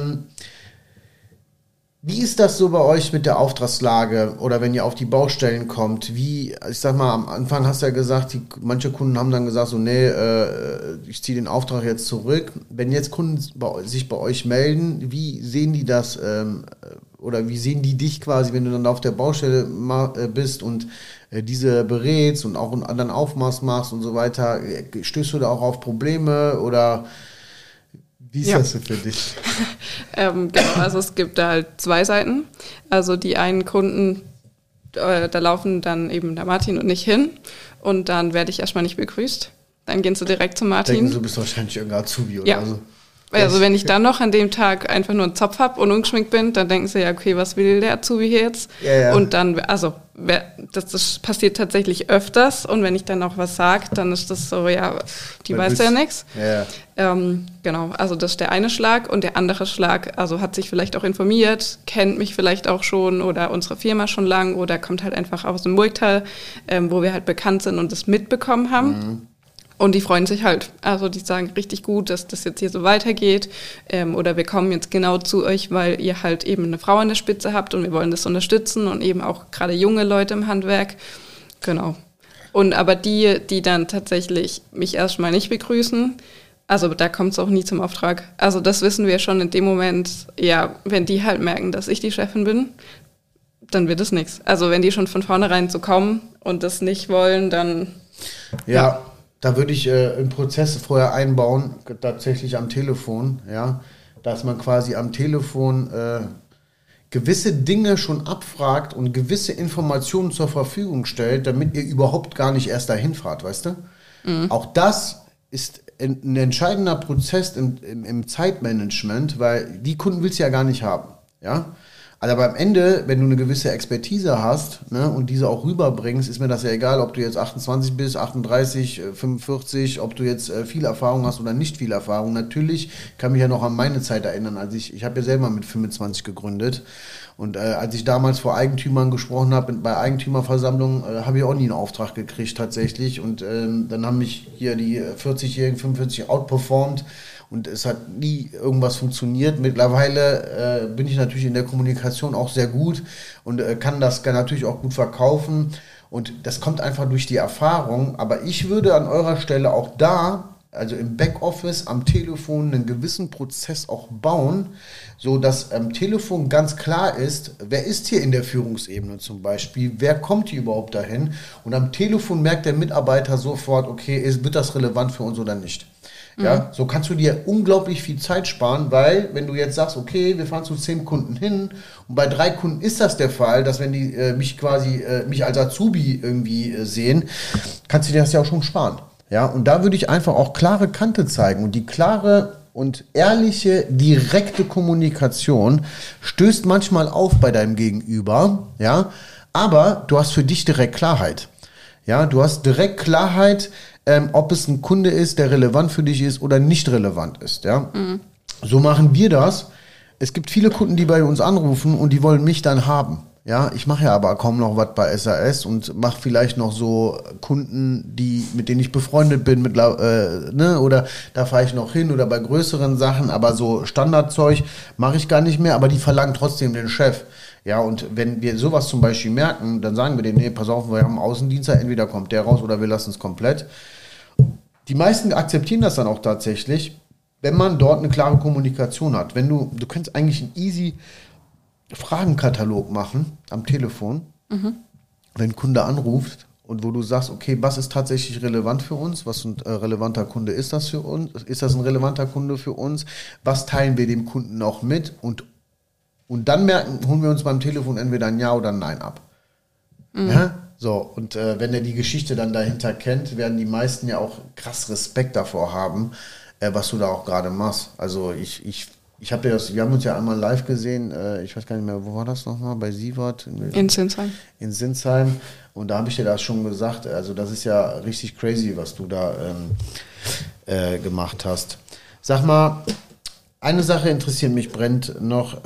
Wie ist das so bei euch mit der Auftragslage oder wenn ihr auf die Baustellen kommt? Wie, ich sag mal, am Anfang hast du ja gesagt, manche Kunden haben dann gesagt, so, nee, ich ziehe den Auftrag jetzt zurück. Wenn jetzt Kunden sich bei euch melden, wie sehen die das oder wie sehen die dich quasi, wenn du dann auf der Baustelle bist und diese berätst und auch einen anderen Aufmaß machst und so weiter? Stößt du da auch auf Probleme oder wie ist das so für dich? Genau, also es gibt da halt 2 Seiten. Also die einen Kunden, da laufen dann eben der Martin und ich hin und dann werde ich erstmal nicht begrüßt. Dann gehen sie direkt zu Martin. Denken, du bist wahrscheinlich irgendein Azubi oder so. Also wenn ich dann noch an dem Tag einfach nur einen Zopf habe und ungeschminkt bin, dann denken sie ja, okay, was will der Azubi hier jetzt? Ja. Und dann, also das passiert tatsächlich öfters und wenn ich dann auch was sage, dann ist das so, ja, die weiß ja nichts. Ja. Genau, also das ist der eine Schlag und der andere Schlag, also hat sich vielleicht auch informiert, kennt mich vielleicht auch schon oder unsere Firma schon lang oder kommt halt einfach aus dem Murgtal, wo wir halt bekannt sind und das mitbekommen haben. Mhm. Und die freuen sich halt. Also die sagen richtig gut, dass das jetzt hier so weitergeht. Oder wir kommen jetzt genau zu euch, weil ihr halt eben eine Frau an der Spitze habt und wir wollen das unterstützen und eben auch gerade junge Leute im Handwerk. Genau. Und aber die dann tatsächlich mich erstmal nicht begrüßen, also da kommt es auch nie zum Auftrag. Also das wissen wir schon in dem Moment, ja, wenn die halt merken, dass ich die Chefin bin, dann wird es nichts. Also wenn die schon von vornherein so kommen und das nicht wollen, dann ja. Da würde ich einen Prozess vorher einbauen, tatsächlich am Telefon, ja, dass man quasi am Telefon gewisse Dinge schon abfragt und gewisse Informationen zur Verfügung stellt, damit ihr überhaupt gar nicht erst dahin fahrt, weißt du? Mhm. Auch das ist ein entscheidender Prozess im Zeitmanagement, weil die Kunden willst du ja gar nicht haben, ja. Aber am Ende, wenn du eine gewisse Expertise hast, ne, und diese auch rüberbringst, ist mir das ja egal, ob du jetzt 28 bist, 38, 45, ob du jetzt viel Erfahrung hast oder nicht viel Erfahrung. Natürlich kann mich ja noch an meine Zeit erinnern, als ich habe ja selber mit 25 gegründet und als ich damals vor Eigentümern gesprochen habe, bei Eigentümerversammlungen, habe ich auch nie einen Auftrag gekriegt tatsächlich und dann haben mich hier die 40-Jährigen, 45 outperformed. und es hat nie irgendwas funktioniert. Mittlerweile bin ich natürlich in der Kommunikation auch sehr gut und kann das natürlich auch gut verkaufen. Und das kommt einfach durch die Erfahrung. Aber ich würde an eurer Stelle auch da, also im Backoffice, am Telefon, einen gewissen Prozess auch bauen, so dass am Telefon ganz klar ist, wer ist hier in der Führungsebene zum Beispiel, wer kommt hier überhaupt dahin? Und am Telefon merkt der Mitarbeiter sofort, okay, wird das relevant für uns oder nicht? Ja, so kannst du dir unglaublich viel Zeit sparen, weil wenn du jetzt sagst, okay, wir fahren zu 10 Kunden hin und bei 3 Kunden ist das der Fall, dass wenn die mich als Azubi irgendwie sehen, kannst du dir das ja auch schon sparen. Ja, und da würde ich einfach auch klare Kante zeigen und die klare und ehrliche, direkte Kommunikation stößt manchmal auf bei deinem Gegenüber, ja, aber du hast für dich direkt Klarheit. Ja, du hast direkt Klarheit, ob es ein Kunde ist, der relevant für dich ist oder nicht relevant ist. Ja? So machen wir das. Es gibt viele Kunden, die bei uns anrufen und die wollen mich dann haben. Ja, ich mache ja aber kaum noch was bei SAS und mache vielleicht noch so Kunden, mit denen ich befreundet bin, oder da fahre ich noch hin oder bei größeren Sachen, aber so Standardzeug mache ich gar nicht mehr, aber die verlangen trotzdem den Chef. Ja, und wenn wir sowas zum Beispiel merken, dann sagen wir denen, nee, pass auf, wir haben einen Außendienstler, entweder kommt der raus oder wir lassen es komplett. Die meisten akzeptieren das dann auch tatsächlich, wenn man dort eine klare Kommunikation hat. Du kannst eigentlich einen easy Fragenkatalog machen am Telefon, wenn ein Kunde anruft und wo du sagst, okay, was ist tatsächlich relevant für uns? Was ein relevanter Kunde ist das für uns? Ist das ein relevanter Kunde für uns? Was teilen wir dem Kunden auch mit? Und dann holen wir uns beim Telefon entweder ein Ja oder ein Nein ab. Ja? So, und wenn er die Geschichte dann dahinter kennt, werden die meisten ja auch krass Respekt davor haben, was du da auch gerade machst. Also wir haben uns ja einmal live gesehen, ich weiß gar nicht mehr, wo war das nochmal? Bei Sievert? In Sinsheim. In Sinsheim. Und da habe ich dir das schon gesagt, also das ist ja richtig crazy, was du da gemacht hast. Sag mal, eine Sache interessiert mich brennend noch.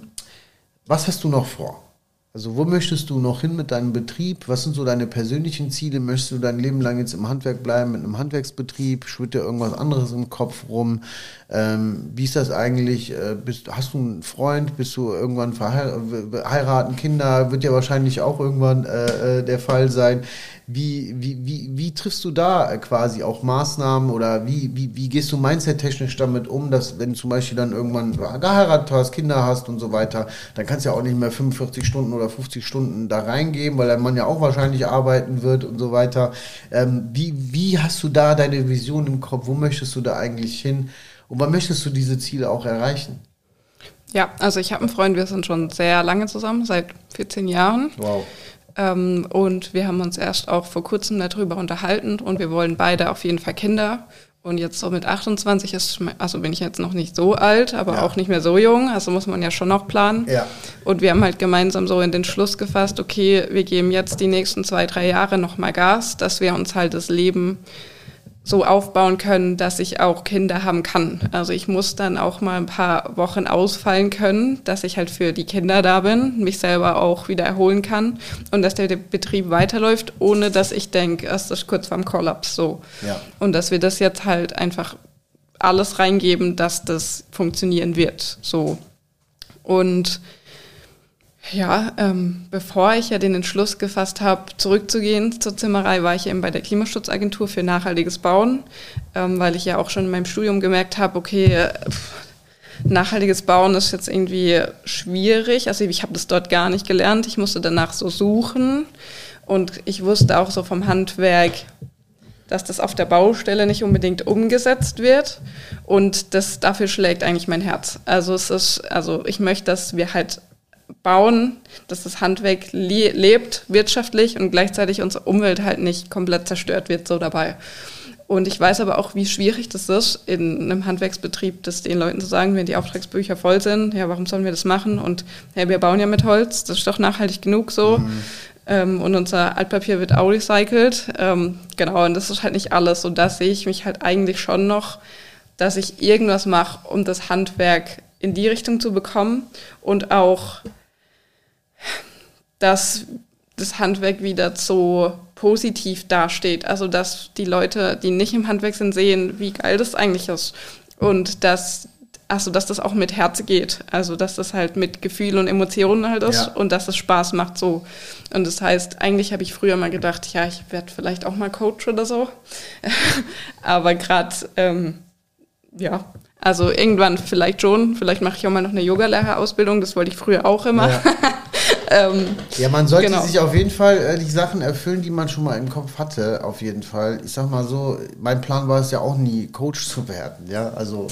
Was hast du noch vor? Also wo möchtest du noch hin mit deinem Betrieb? Was sind so deine persönlichen Ziele? Möchtest du dein Leben lang jetzt im Handwerk bleiben, mit einem Handwerksbetrieb? Schwirrt dir irgendwas anderes im Kopf rum? Wie ist das eigentlich? Hast du einen Freund? Bist du irgendwann heiraten, Kinder? Wird ja wahrscheinlich auch irgendwann der Fall sein. Wie triffst du da quasi auch Maßnahmen oder wie gehst du mindset-technisch damit um, dass wenn du zum Beispiel dann irgendwann geheiratet hast, Kinder hast und so weiter, dann kannst du ja auch nicht mehr 45 Stunden oder 50 Stunden da reingeben, weil der Mann ja auch wahrscheinlich arbeiten wird und so weiter. Wie hast du da deine Vision im Kopf? Wo möchtest du da eigentlich hin? Und wann möchtest du diese Ziele auch erreichen? Ja, also ich habe einen Freund, wir sind schon sehr lange zusammen, seit 14 Jahren. Wow. Und wir haben uns erst auch vor kurzem darüber unterhalten und wir wollen beide auf jeden Fall Kinder. Und jetzt so mit 28 bin ich jetzt noch nicht so alt, aber auch nicht mehr so jung, also muss man ja schon noch planen. Ja. Und wir haben halt gemeinsam so in den Schluss gefasst, okay, wir geben jetzt die nächsten 2-3 Jahre nochmal Gas, dass wir uns halt das Leben so aufbauen können, dass ich auch Kinder haben kann. Also ich muss dann auch mal ein paar Wochen ausfallen können, dass ich halt für die Kinder da bin, mich selber auch wieder erholen kann und dass der Betrieb weiterläuft, ohne dass ich denke, es ist kurz vorm Kollaps so. Ja. Und dass wir das jetzt halt einfach alles reingeben, dass das funktionieren wird. So. Und ja, bevor ich ja den Entschluss gefasst habe, zurückzugehen zur Zimmerei, war ich eben bei der Klimaschutzagentur für nachhaltiges Bauen, weil ich ja auch schon in meinem Studium gemerkt habe, okay, nachhaltiges Bauen ist jetzt irgendwie schwierig. Also ich habe das dort gar nicht gelernt. Ich musste danach so suchen und ich wusste auch so vom Handwerk, dass das auf der Baustelle nicht unbedingt umgesetzt wird und dafür schlägt eigentlich mein Herz. Also ich möchte, dass wir halt bauen, dass das Handwerk lebt wirtschaftlich und gleichzeitig unsere Umwelt halt nicht komplett zerstört wird so dabei. Und ich weiß aber auch, wie schwierig das ist, in einem Handwerksbetrieb, das den Leuten zu sagen, wenn die Auftragsbücher voll sind, ja, warum sollen wir das machen? Und ja, wir bauen ja mit Holz, das ist doch nachhaltig genug so. Und unser Altpapier wird auch recycelt. Genau, und das ist halt nicht alles. Und da sehe ich mich halt eigentlich schon noch, dass ich irgendwas mache, um das Handwerk in die Richtung zu bekommen und auch, dass das Handwerk wieder so positiv dasteht. Also, dass die Leute, die nicht im Handwerk sind, sehen, wie geil das eigentlich ist. Und dass das auch mit Herz geht. Also, dass das halt mit Gefühl und Emotionen halt ist und dass es Spaß macht so. Und das heißt, eigentlich habe ich früher mal gedacht, ja, ich werde vielleicht auch mal Coach oder so. Aber gerade, also irgendwann vielleicht schon. Vielleicht mache ich auch mal noch eine Yogalehrerausbildung. Das wollte ich früher auch immer. Ja. Man sollte sich auf jeden Fall die Sachen erfüllen, die man schon mal im Kopf hatte, auf jeden Fall. Ich sag mal so, mein Plan war es ja auch nie, Coach zu werden, ja, also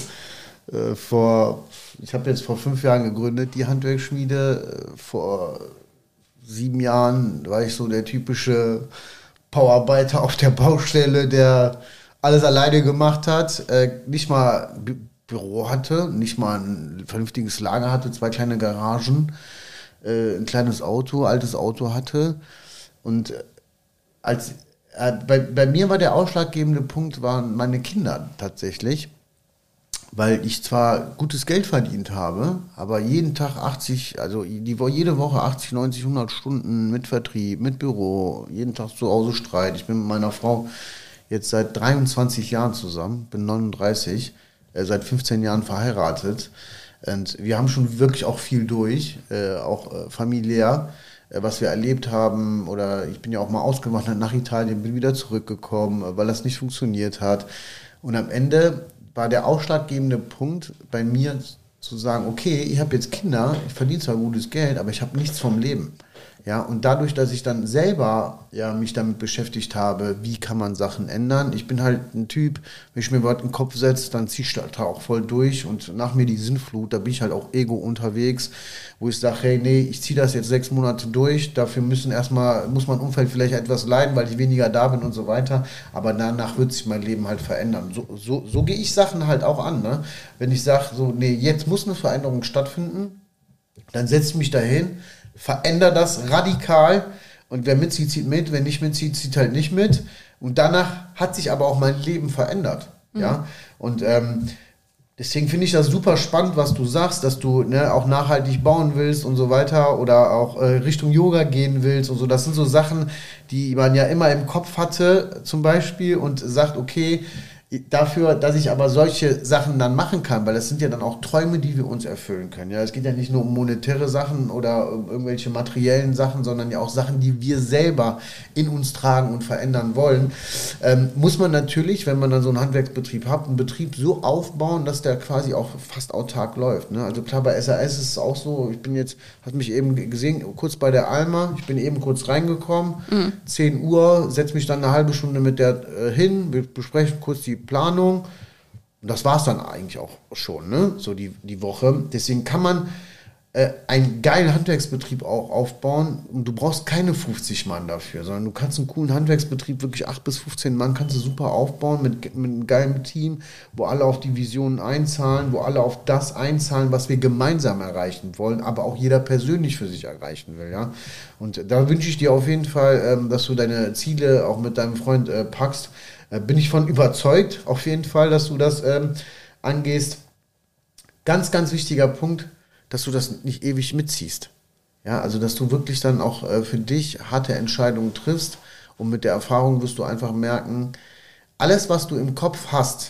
ich habe jetzt vor 5 Jahren gegründet, die Handwerksschmiede, vor 7 Jahren war ich so der typische Bauarbeiter auf der Baustelle, der alles alleine gemacht hat, nicht mal Büro hatte, nicht mal ein vernünftiges Lager hatte, 2 kleine Garagen, ein kleines Auto, altes Auto hatte. Und bei mir war der ausschlaggebende Punkt, waren meine Kinder tatsächlich, weil ich zwar gutes Geld verdient habe, aber jeden Tag jede Woche 80, 90, 100 Stunden mit Vertrieb, mit Büro, jeden Tag zu Hause Streit. Ich bin mit meiner Frau jetzt seit 23 Jahren zusammen, bin 39, seit 15 Jahren verheiratet. Und wir haben schon wirklich auch viel durch, auch familiär, was wir erlebt haben. Oder ich bin ja auch mal ausgewandert nach Italien, bin wieder zurückgekommen, weil das nicht funktioniert hat. Und am Ende war der ausschlaggebende Punkt bei mir zu sagen, okay, ich habe jetzt Kinder, ich verdiene zwar gutes Geld, aber ich habe nichts vom Leben. Ja, und dadurch, dass ich dann selber mich damit beschäftigt habe, wie kann man Sachen ändern. Ich bin halt ein Typ, wenn ich mir was in den Kopf setze, dann ziehe ich da auch voll durch und nach mir die Sinnflut, da bin ich halt auch ego unterwegs, wo ich sage, hey, nee, ich ziehe das jetzt 6 Monate durch, dafür muss mein Umfeld vielleicht etwas leiden, weil ich weniger da bin und so weiter, aber danach wird sich mein Leben halt verändern. So gehe ich Sachen halt auch an, ne? Wenn ich sage, so, nee, jetzt muss eine Veränderung stattfinden, dann setze ich mich dahin, verändere das radikal und wer mitzieht, zieht mit, wer nicht mitzieht, zieht halt nicht mit und danach hat sich aber auch mein Leben verändert, ja, und deswegen finde ich das super spannend, was du sagst, dass du auch nachhaltig bauen willst und so weiter oder auch Richtung Yoga gehen willst und so, das sind so Sachen, die man ja immer im Kopf hatte zum Beispiel und sagt, okay, dafür, dass ich aber solche Sachen dann machen kann, weil das sind ja dann auch Träume, die wir uns erfüllen können. Ja, es geht ja nicht nur um monetäre Sachen oder um irgendwelche materiellen Sachen, sondern ja auch Sachen, die wir selber in uns tragen und verändern wollen. Muss man natürlich, wenn man dann so einen Handwerksbetrieb hat, einen Betrieb so aufbauen, dass der quasi auch fast autark läuft. Ne? Also klar, bei SAS ist es auch so, hast mich eben gesehen, kurz bei der Alma, ich bin eben kurz reingekommen, 10 Uhr, setze mich dann eine halbe Stunde mit der hin, wir besprechen kurz die Planung und das war es dann eigentlich auch schon, ne? So die Woche. Deswegen kann man einen geilen Handwerksbetrieb auch aufbauen und du brauchst keine 50 Mann dafür, sondern du kannst einen coolen Handwerksbetrieb, wirklich 8 bis 15 Mann kannst du super aufbauen mit einem geilen Team, wo alle auf die Visionen einzahlen, wo alle auf das einzahlen, was wir gemeinsam erreichen wollen, aber auch jeder persönlich für sich erreichen will, ja. Und da wünsche ich dir auf jeden Fall, dass du deine Ziele auch mit deinem Freund packst. Bin ich von überzeugt, auf jeden Fall, dass du das angehst. Ganz, ganz wichtiger Punkt, dass du das nicht ewig mitziehst. Ja, also dass du wirklich dann auch für dich harte Entscheidungen triffst und mit der Erfahrung wirst du einfach merken, alles, was du im Kopf hast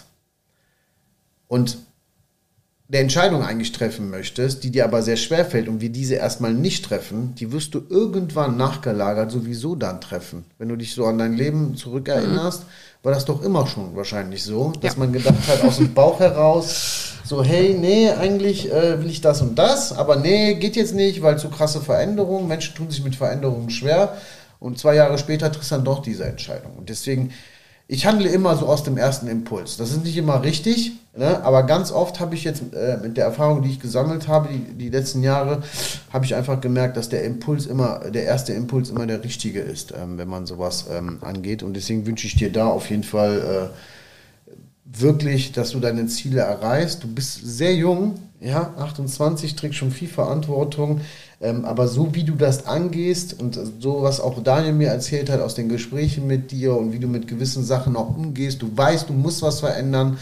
und eine Entscheidung eigentlich treffen möchtest, die dir aber sehr schwer fällt und wir diese erstmal nicht treffen, die wirst du irgendwann nachgelagert sowieso dann treffen. Wenn du dich so an dein Leben zurückerinnerst, war das doch immer schon wahrscheinlich so, dass man gedacht hat, aus dem Bauch heraus, so hey, nee, eigentlich will ich das und das, aber nee, geht jetzt nicht, weil zu krasse Veränderungen, Menschen tun sich mit Veränderungen schwer und 2 Jahre später triffst dann doch diese Entscheidung. Und deswegen, ich handle immer so aus dem ersten Impuls. Das ist nicht immer richtig, ne? Aber ganz oft habe ich jetzt mit der Erfahrung, die ich gesammelt habe, die letzten Jahre, habe ich einfach gemerkt, dass der erste Impuls immer der richtige ist, wenn man sowas angeht. Und deswegen wünsche ich dir da auf jeden Fall wirklich, dass du deine Ziele erreichst. Du bist sehr jung, ja, 28, trägst schon viel Verantwortung, aber so wie du das angehst und so, was auch Daniel mir erzählt hat aus den Gesprächen mit dir und wie du mit gewissen Sachen auch umgehst, du weißt, du musst was verändern,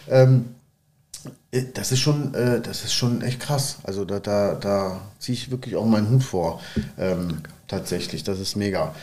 das ist schon echt krass. Also da ziehe ich wirklich auch meinen Hut vor, tatsächlich, das ist mega.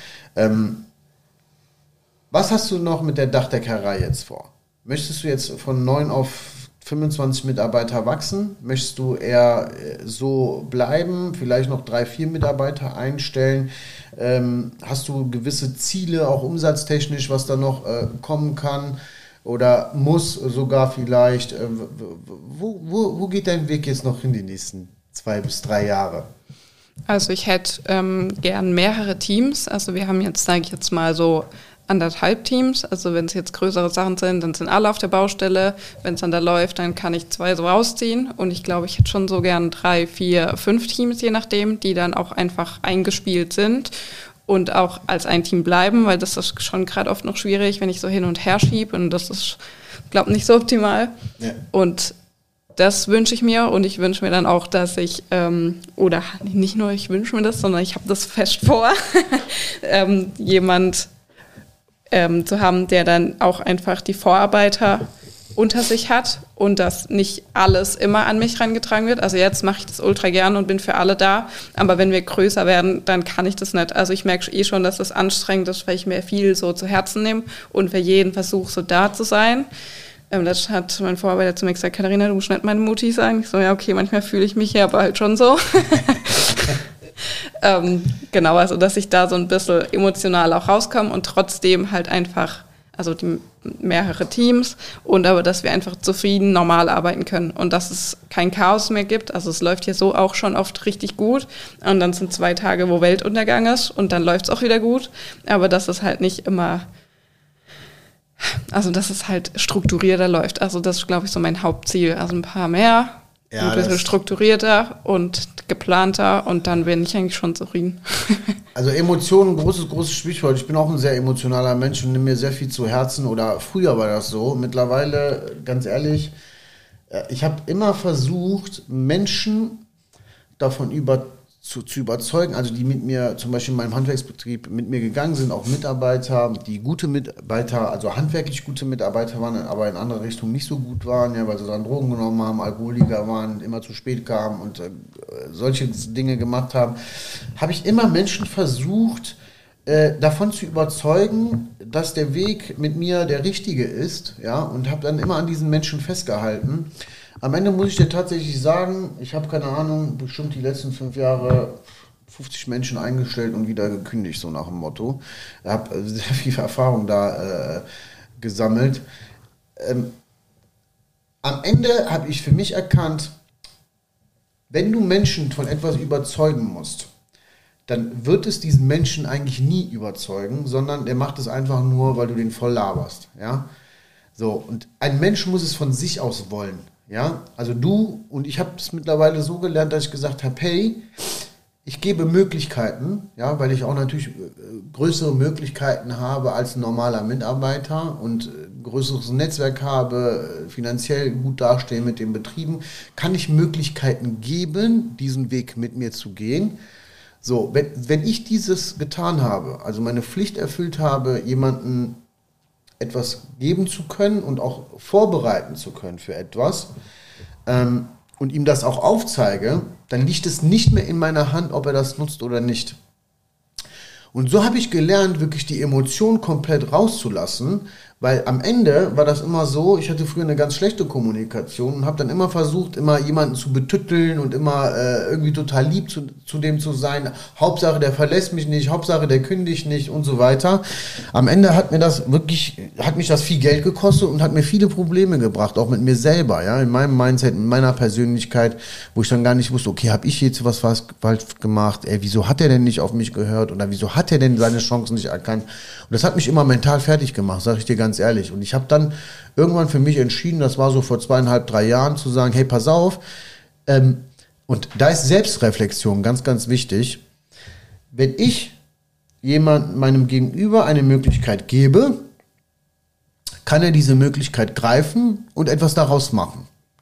Was hast du noch mit der Dachdeckerei jetzt vor? Möchtest du jetzt von 9 auf 25 Mitarbeiter wachsen? Möchtest du eher so bleiben, vielleicht noch 3, 4 Mitarbeiter einstellen? Hast du gewisse Ziele, auch umsatztechnisch, was da noch kommen kann oder muss sogar vielleicht? Wo geht dein Weg jetzt noch in die nächsten 2 bis 3 Jahre? Also ich hätte gern mehrere Teams. Also wir haben jetzt, sage ich jetzt mal so, 1,5 Teams. Also wenn es jetzt größere Sachen sind, dann sind alle auf der Baustelle. Wenn es dann da läuft, dann kann ich 2 so rausziehen. Und ich glaube, ich hätte schon so gern 3, 4, 5 Teams, je nachdem, die dann auch einfach eingespielt sind und auch als ein Team bleiben, weil das ist schon gerade oft noch schwierig, wenn ich so hin und her schiebe. Und das ist, glaube ich, nicht so optimal. Ja. Und das wünsche ich mir und ich wünsche mir dann auch, dass ich, oder nicht nur ich wünsche mir das, sondern ich habe das fest vor, jemand zu haben, der dann auch einfach die Vorarbeiter unter sich hat und dass nicht alles immer an mich herangetragen wird. Also jetzt mache ich das ultra gern und bin für alle da, aber wenn wir größer werden, dann kann ich das nicht. Also ich merke schon, dass das anstrengend ist, weil ich mir viel so zu Herzen nehme und für jeden Versuch so da zu sein. Das hat mein Vorarbeiter zu mir gesagt, Katharina, du musst nicht meine Mutti sein. Ich so, ja okay, manchmal fühle ich mich ja aber halt schon so. Genau, also dass ich da so ein bisschen emotional auch rauskomme und trotzdem halt einfach, also mehrere Teams und aber, dass wir einfach zufrieden normal arbeiten können und dass es kein Chaos mehr gibt. Also es läuft hier so auch schon oft richtig gut und dann sind 2 Tage, wo Weltuntergang ist und dann läuft es auch wieder gut, aber dass es halt nicht immer, also dass es halt strukturierter läuft. Also das ist, glaube ich, so mein Hauptziel. Also ein paar mehr, ein bisschen strukturierter und geplanter und dann bin ich eigentlich schon zufrieden. Also Emotionen, großes Sprichwort. Ich bin auch ein sehr emotionaler Mensch und nehme mir sehr viel zu Herzen oder früher war das so. Mittlerweile, ganz ehrlich, ich habe immer versucht, Menschen davon zu überzeugen, also die mit mir, zum Beispiel in meinem Handwerksbetrieb mit mir gegangen sind, auch Mitarbeiter, die gute Mitarbeiter, also handwerklich gute Mitarbeiter waren, aber in andere Richtungen nicht so gut waren, ja, weil sie dann Drogen genommen haben, Alkoholiker waren, immer zu spät kamen und solche Dinge gemacht haben, habe ich immer Menschen versucht, davon zu überzeugen, dass der Weg mit mir der richtige ist, ja, und habe dann immer an diesen Menschen festgehalten. Am Ende muss ich dir tatsächlich sagen, ich habe keine Ahnung, bestimmt die letzten 5 Jahre 50 Menschen eingestellt und wieder gekündigt, so nach dem Motto. Ich habe sehr viel Erfahrung da gesammelt. Am Ende habe ich für mich erkannt, wenn du Menschen von etwas überzeugen musst, dann wird es diesen Menschen eigentlich nie überzeugen, sondern der macht es einfach nur, weil du den voll laberst. Ja? So, und ein Mensch muss es von sich aus wollen. Ja, also du und ich habe es mittlerweile so gelernt, dass ich gesagt habe, hey, ich gebe Möglichkeiten, ja, weil ich auch natürlich größere Möglichkeiten habe als ein normaler Mitarbeiter und größeres Netzwerk habe, finanziell gut dastehen mit den Betrieben, kann ich Möglichkeiten geben, diesen Weg mit mir zu gehen. So, wenn ich dieses getan habe, also meine Pflicht erfüllt habe, jemanden etwas geben zu können und auch vorbereiten zu können für etwas und ihm das auch aufzeige, dann liegt es nicht mehr in meiner Hand, ob er das nutzt oder nicht. Und so habe ich gelernt, wirklich die Emotionen komplett rauszulassen, weil am Ende war das immer so, ich hatte früher eine ganz schlechte Kommunikation und habe dann immer versucht, immer jemanden zu betütteln und immer irgendwie total lieb zu dem zu sein. Hauptsache, der verlässt mich nicht, Hauptsache, der kündigt nicht und so weiter. Am Ende hat mich das viel Geld gekostet und hat mir viele Probleme gebracht, auch mit mir selber, ja, in meinem Mindset, in meiner Persönlichkeit, wo ich dann gar nicht wusste, okay, habe ich jetzt was falsch gemacht? Wieso hat er denn nicht auf mich gehört oder wieso hat er denn seine Chancen nicht erkannt? Und das hat mich immer mental fertig gemacht, sage ich dir ganz ehrlich. Und ich habe dann irgendwann für mich entschieden, das war so vor 2,5, 3 Jahren, zu sagen, hey, pass auf. Und da ist Selbstreflexion ganz, ganz wichtig. Wenn ich meinem Gegenüber eine Möglichkeit gebe, kann er diese Möglichkeit greifen und etwas daraus machen.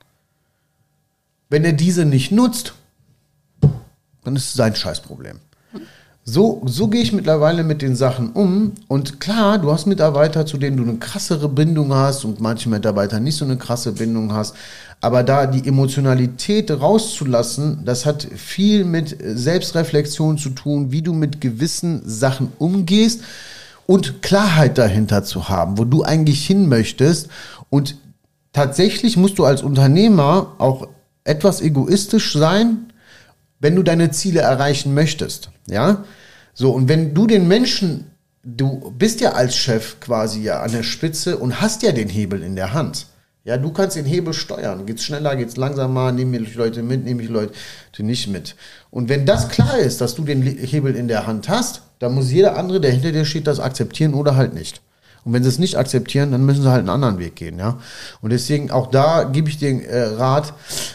Wenn er diese nicht nutzt, dann ist es sein Scheißproblem. So gehe ich mittlerweile mit den Sachen um. Und klar, du hast Mitarbeiter, zu denen du eine krassere Bindung hast und manche Mitarbeiter nicht so eine krasse Bindung hast. Aber da die Emotionalität rauszulassen, das hat viel mit Selbstreflexion zu tun, wie du mit gewissen Sachen umgehst und Klarheit dahinter zu haben, wo du eigentlich hin möchtest. Und tatsächlich musst du als Unternehmer auch etwas egoistisch sein, wenn du deine Ziele erreichen möchtest, ja. So, und wenn du den Menschen, du bist ja als Chef quasi ja an der Spitze und hast ja den Hebel in der Hand. Ja, du kannst den Hebel steuern. Geht's schneller, geht's langsamer, nehme ich Leute mit, nehme ich Leute nicht mit. Und wenn das klar ist, dass du den Hebel in der Hand hast, dann muss jeder andere, der hinter dir steht, das akzeptieren oder halt nicht. Und wenn sie es nicht akzeptieren, dann müssen sie halt einen anderen Weg gehen, ja. Und deswegen auch da gebe ich den Rat,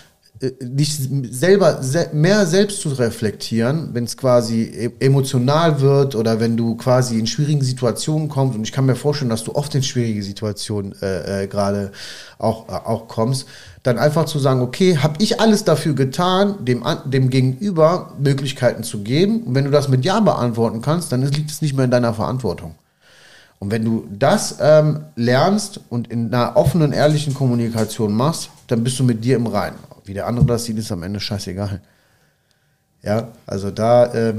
dich selber mehr selbst zu reflektieren, wenn es quasi emotional wird oder wenn du quasi in schwierigen Situationen kommst. Und ich kann mir vorstellen, dass du oft in schwierige Situationen gerade auch kommst. Dann einfach zu sagen, okay, habe ich alles dafür getan, dem Gegenüber Möglichkeiten zu geben? Und wenn du das mit Ja beantworten kannst, dann liegt es nicht mehr in deiner Verantwortung. Und wenn du das lernst und in einer offenen, ehrlichen Kommunikation machst, dann bist du mit dir im Reinen. Wie der andere das sieht, ist am Ende scheißegal. Ja, also das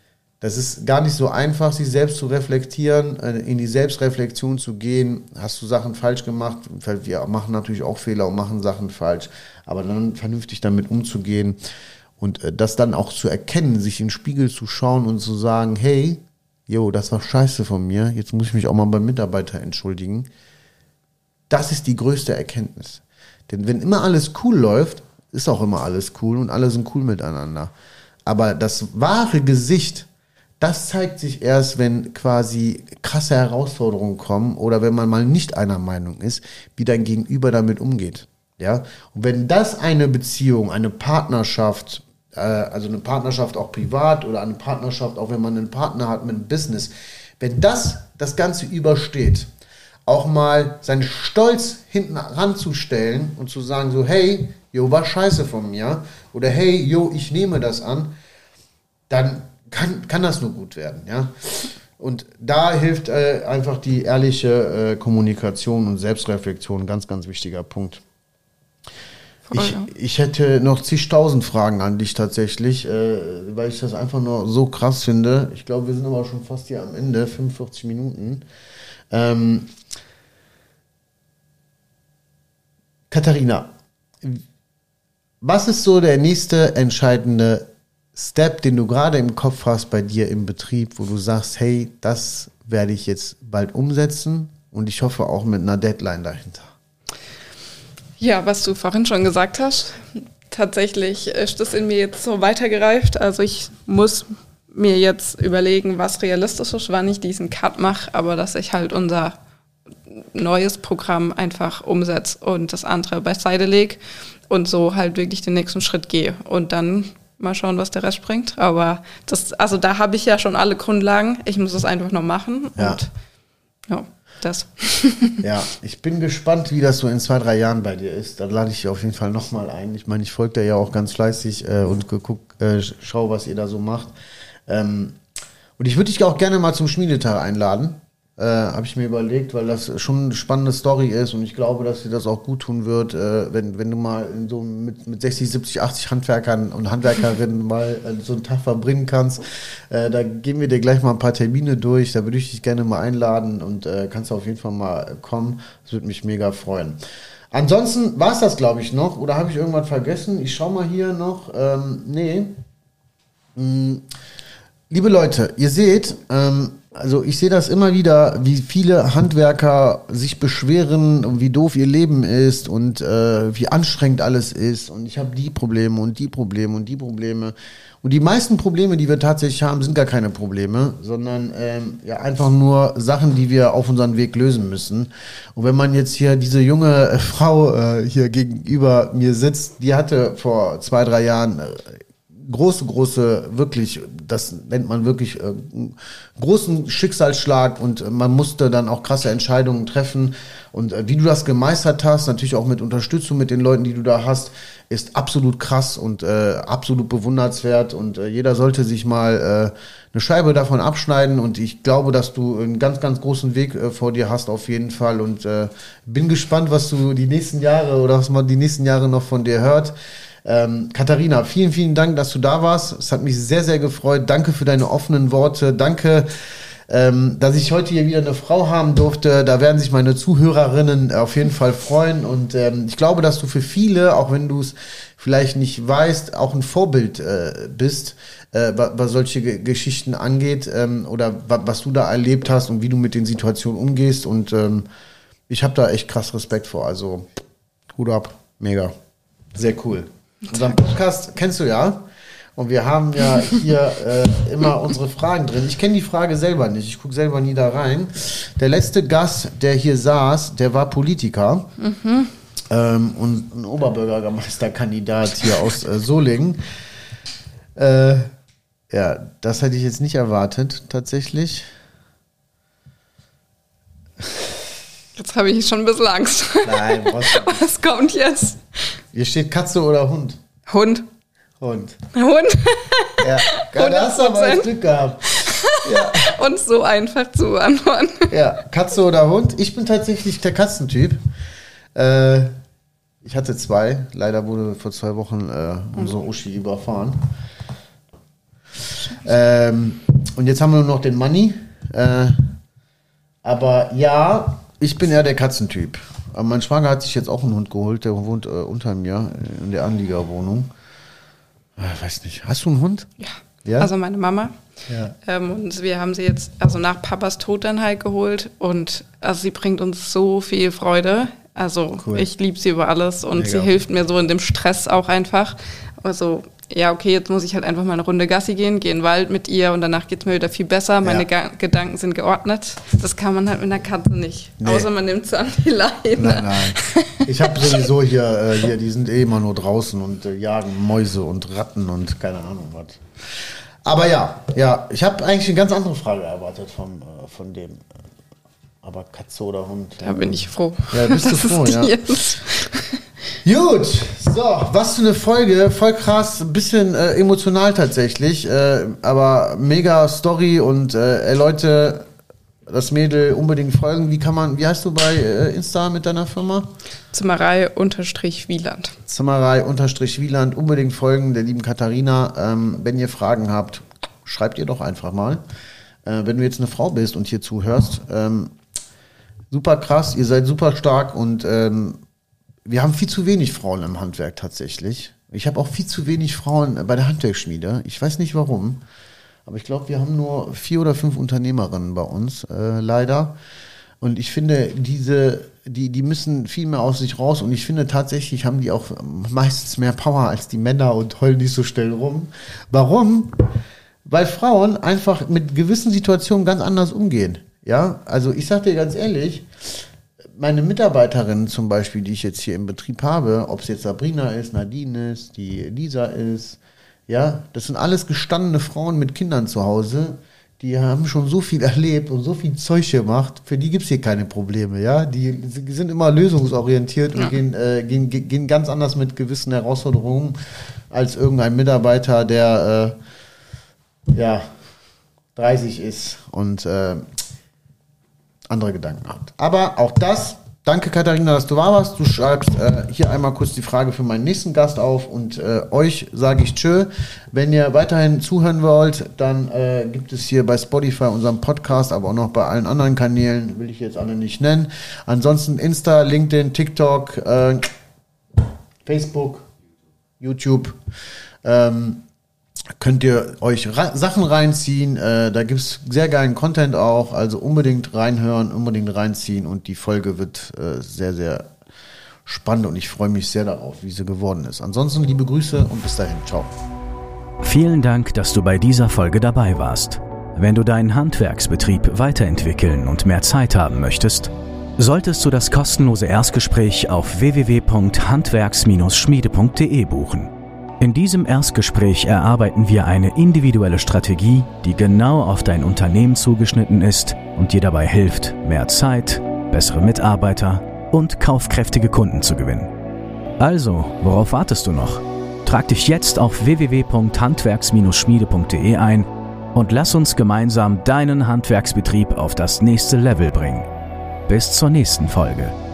ist gar nicht so einfach, sich selbst zu reflektieren, in die Selbstreflexion zu gehen. Hast du Sachen falsch gemacht? Wir machen natürlich auch Fehler und machen Sachen falsch, aber dann vernünftig damit umzugehen und das dann auch zu erkennen, sich in den Spiegel zu schauen und zu sagen, hey, das war scheiße von mir, jetzt muss ich mich auch mal beim Mitarbeiter entschuldigen. Das ist die größte Erkenntnis. Denn wenn immer alles cool läuft, ist auch immer alles cool und alle sind cool miteinander. Aber das wahre Gesicht, das zeigt sich erst, wenn quasi krasse Herausforderungen kommen oder wenn man mal nicht einer Meinung ist, wie dein Gegenüber damit umgeht. Ja? Und wenn das eine Beziehung, eine Partnerschaft, also eine Partnerschaft auch privat oder eine Partnerschaft, auch wenn man einen Partner hat mit einem Business, wenn das Ganze übersteht, auch mal seinen Stolz hinten ranzustellen und zu sagen so, hey, war scheiße von mir oder hey, ich nehme das an, dann kann das nur gut werden, ja. Und da hilft einfach die ehrliche Kommunikation und Selbstreflexion, ein ganz, ganz wichtiger Punkt. Ich hätte noch zigtausend Fragen an dich tatsächlich, weil ich das einfach nur so krass finde. Ich glaube, wir sind aber schon fast hier am Ende, 45 Minuten. Katharina, was ist so der nächste entscheidende Step, den du gerade im Kopf hast bei dir im Betrieb, wo du sagst, hey, das werde ich jetzt bald umsetzen und ich hoffe auch mit einer Deadline dahinter? Ja, was du vorhin schon gesagt hast, tatsächlich ist das in mir jetzt so weitergereift. Also ich muss mir jetzt überlegen, was realistisch ist, wann ich diesen Cut mache, aber dass ich halt unser neues Programm einfach umsetze und das andere beiseite lege und so halt wirklich den nächsten Schritt gehe und dann mal schauen, was der Rest bringt. Aber da habe ich ja schon alle Grundlagen. Ich muss es einfach noch machen und das. Ja, ich bin gespannt, wie das so in 2-3 Jahren bei dir ist. Da lade ich dich auf jeden Fall nochmal ein. Ich meine, ich folge dir ja auch ganz fleißig und schau, was ihr da so macht. Und ich würde dich auch gerne mal zum Schmiedetag einladen. Habe ich mir überlegt, weil das schon eine spannende Story ist und ich glaube, dass dir das auch gut tun wird, wenn du mal so mit 60, 70, 80 Handwerkern und Handwerkerinnen mal so einen Tag verbringen kannst. Da gehen wir dir gleich mal ein paar Termine durch, da würde ich dich gerne mal einladen und kannst auf jeden Fall mal kommen. Das würde mich mega freuen. Ansonsten war es das, glaube ich, noch. Oder habe ich irgendwas vergessen? Ich schaue mal hier noch. Nee. Liebe Leute, ihr seht, also ich sehe das immer wieder, wie viele Handwerker sich beschweren, wie doof ihr Leben ist und wie anstrengend alles ist. Und ich habe die Probleme und die Probleme und die Probleme. Und die meisten Probleme, die wir tatsächlich haben, sind gar keine Probleme, sondern einfach nur Sachen, die wir auf unseren Weg lösen müssen. Und wenn man jetzt hier diese junge Frau hier gegenüber mir sitzt, die hatte vor 2-3 Jahren große, wirklich, das nennt man wirklich großen Schicksalsschlag und man musste dann auch krasse Entscheidungen treffen und wie du das gemeistert hast, natürlich auch mit Unterstützung mit den Leuten, die du da hast, ist absolut krass und absolut bewundernswert und jeder sollte sich mal eine Scheibe davon abschneiden und ich glaube, dass du einen ganz, ganz großen Weg vor dir hast auf jeden Fall und bin gespannt, was du die nächsten Jahre oder was man die nächsten Jahre noch von dir hört. Katharina, vielen, vielen Dank, dass du da warst. Es hat mich sehr, sehr gefreut. Danke für deine offenen Worte. Danke, dass ich heute hier wieder eine Frau haben durfte. Da werden sich meine Zuhörerinnen auf jeden Fall freuen. Und ich glaube, dass du für viele, auch wenn du es vielleicht nicht weißt, auch ein Vorbild bist, was solche Geschichten angeht oder was du da erlebt hast und wie du mit den Situationen umgehst. Und ich habe da echt krass Respekt vor. Also Hut ab, mega, sehr cool. Unseren Podcast kennst du ja. Und wir haben ja hier immer unsere Fragen drin. Ich kenne die Frage selber nicht. Ich gucke selber nie da rein. Der letzte Gast, der hier saß, der war Politiker. Und ein Oberbürgermeisterkandidat hier aus Solingen. Ja, das hätte ich jetzt nicht erwartet, tatsächlich. Jetzt habe ich schon ein bisschen Angst. Nein, was kommt jetzt? Hier steht Katze oder Hund? Hund. Ja, da hast du aber ein Glück gehabt. Ja. Und so einfach zu beantworten. Ja, Katze oder Hund? Ich bin tatsächlich der Katzentyp. Ich hatte 2. Leider wurde vor 2 Wochen unsere Uschi überfahren. Und jetzt haben wir nur noch den Manni. Aber ja, ich bin eher der Katzentyp. Aber mein Schwager hat sich jetzt auch einen Hund geholt, der wohnt unter mir in der Anliegerwohnung. Weiß nicht. Hast du einen Hund? Ja. Also meine Mama. Ja. Und wir haben sie jetzt nach Papas Tod dann halt geholt. Und sie bringt uns so viel Freude. Also cool. Ich liebe sie über alles und sie hilft mir so in dem Stress auch einfach. Also ja, okay, jetzt muss ich halt einfach mal eine Runde Gassi gehen, gehe in den Wald mit ihr und danach geht es mir wieder viel besser. Meine Gedanken sind geordnet. Das kann man halt mit einer Katze nicht. Nee. Außer man nimmt sie an die Leine. Nein. Ich habe sowieso hier, die sind immer nur draußen und jagen Mäuse und Ratten und keine Ahnung was. Aber ja, ich habe eigentlich eine ganz andere Frage erwartet von dem. Aber Katze oder Hund? Da bin ich froh. Ja, bist du froh, ja. Gut, so, was für eine Folge, voll krass, ein bisschen emotional tatsächlich, aber mega Story und Leute, das Mädel unbedingt folgen. Wie heißt du bei Insta mit deiner Firma? Zimmerei_Wieland. Zimmerei_Wieland, unbedingt folgen der lieben Katharina. Wenn ihr Fragen habt, schreibt ihr doch einfach mal. Wenn du jetzt eine Frau bist und hier zuhörst, super krass, ihr seid super stark und wir haben viel zu wenig Frauen im Handwerk tatsächlich. Ich habe auch viel zu wenig Frauen bei der Handwerksschmiede. Ich weiß nicht warum, aber ich glaube, wir haben nur 4 oder 5 Unternehmerinnen bei uns, leider. Und ich finde, die müssen viel mehr aus sich raus. Und ich finde tatsächlich, haben die auch meistens mehr Power als die Männer und heulen nicht so schnell rum. Warum? Weil Frauen einfach mit gewissen Situationen ganz anders umgehen. Ja, also ich sag dir ganz ehrlich, meine Mitarbeiterinnen zum Beispiel, die ich jetzt hier im Betrieb habe, ob es jetzt Sabrina ist, Nadine ist, die Lisa ist, ja, das sind alles gestandene Frauen mit Kindern zu Hause, die haben schon so viel erlebt und so viel Zeug gemacht, für die gibt's hier keine Probleme, ja, die sind immer lösungsorientiert und gehen ganz anders mit gewissen Herausforderungen als irgendein Mitarbeiter, der 30 ist und andere Gedanken habt. Aber auch das, danke Katharina, dass du da warst. Du schreibst hier einmal kurz die Frage für meinen nächsten Gast auf und euch sage ich tschö. Wenn ihr weiterhin zuhören wollt, dann gibt es hier bei Spotify unseren Podcast, aber auch noch bei allen anderen Kanälen, will ich jetzt alle nicht nennen. Ansonsten Insta, LinkedIn, TikTok, Facebook, YouTube, könnt ihr euch Sachen reinziehen, da gibt es sehr geilen Content auch, also unbedingt reinhören, unbedingt reinziehen und die Folge wird sehr, sehr spannend und ich freue mich sehr darauf, wie sie geworden ist. Ansonsten liebe Grüße und bis dahin, ciao. Vielen Dank, dass du bei dieser Folge dabei warst. Wenn du deinen Handwerksbetrieb weiterentwickeln und mehr Zeit haben möchtest, solltest du das kostenlose Erstgespräch auf www.handwerks-schmiede.de buchen. In diesem Erstgespräch erarbeiten wir eine individuelle Strategie, die genau auf dein Unternehmen zugeschnitten ist und dir dabei hilft, mehr Zeit, bessere Mitarbeiter und kaufkräftige Kunden zu gewinnen. Also, worauf wartest du noch? Trag dich jetzt auf www.handwerks-schmiede.de ein und lass uns gemeinsam deinen Handwerksbetrieb auf das nächste Level bringen. Bis zur nächsten Folge.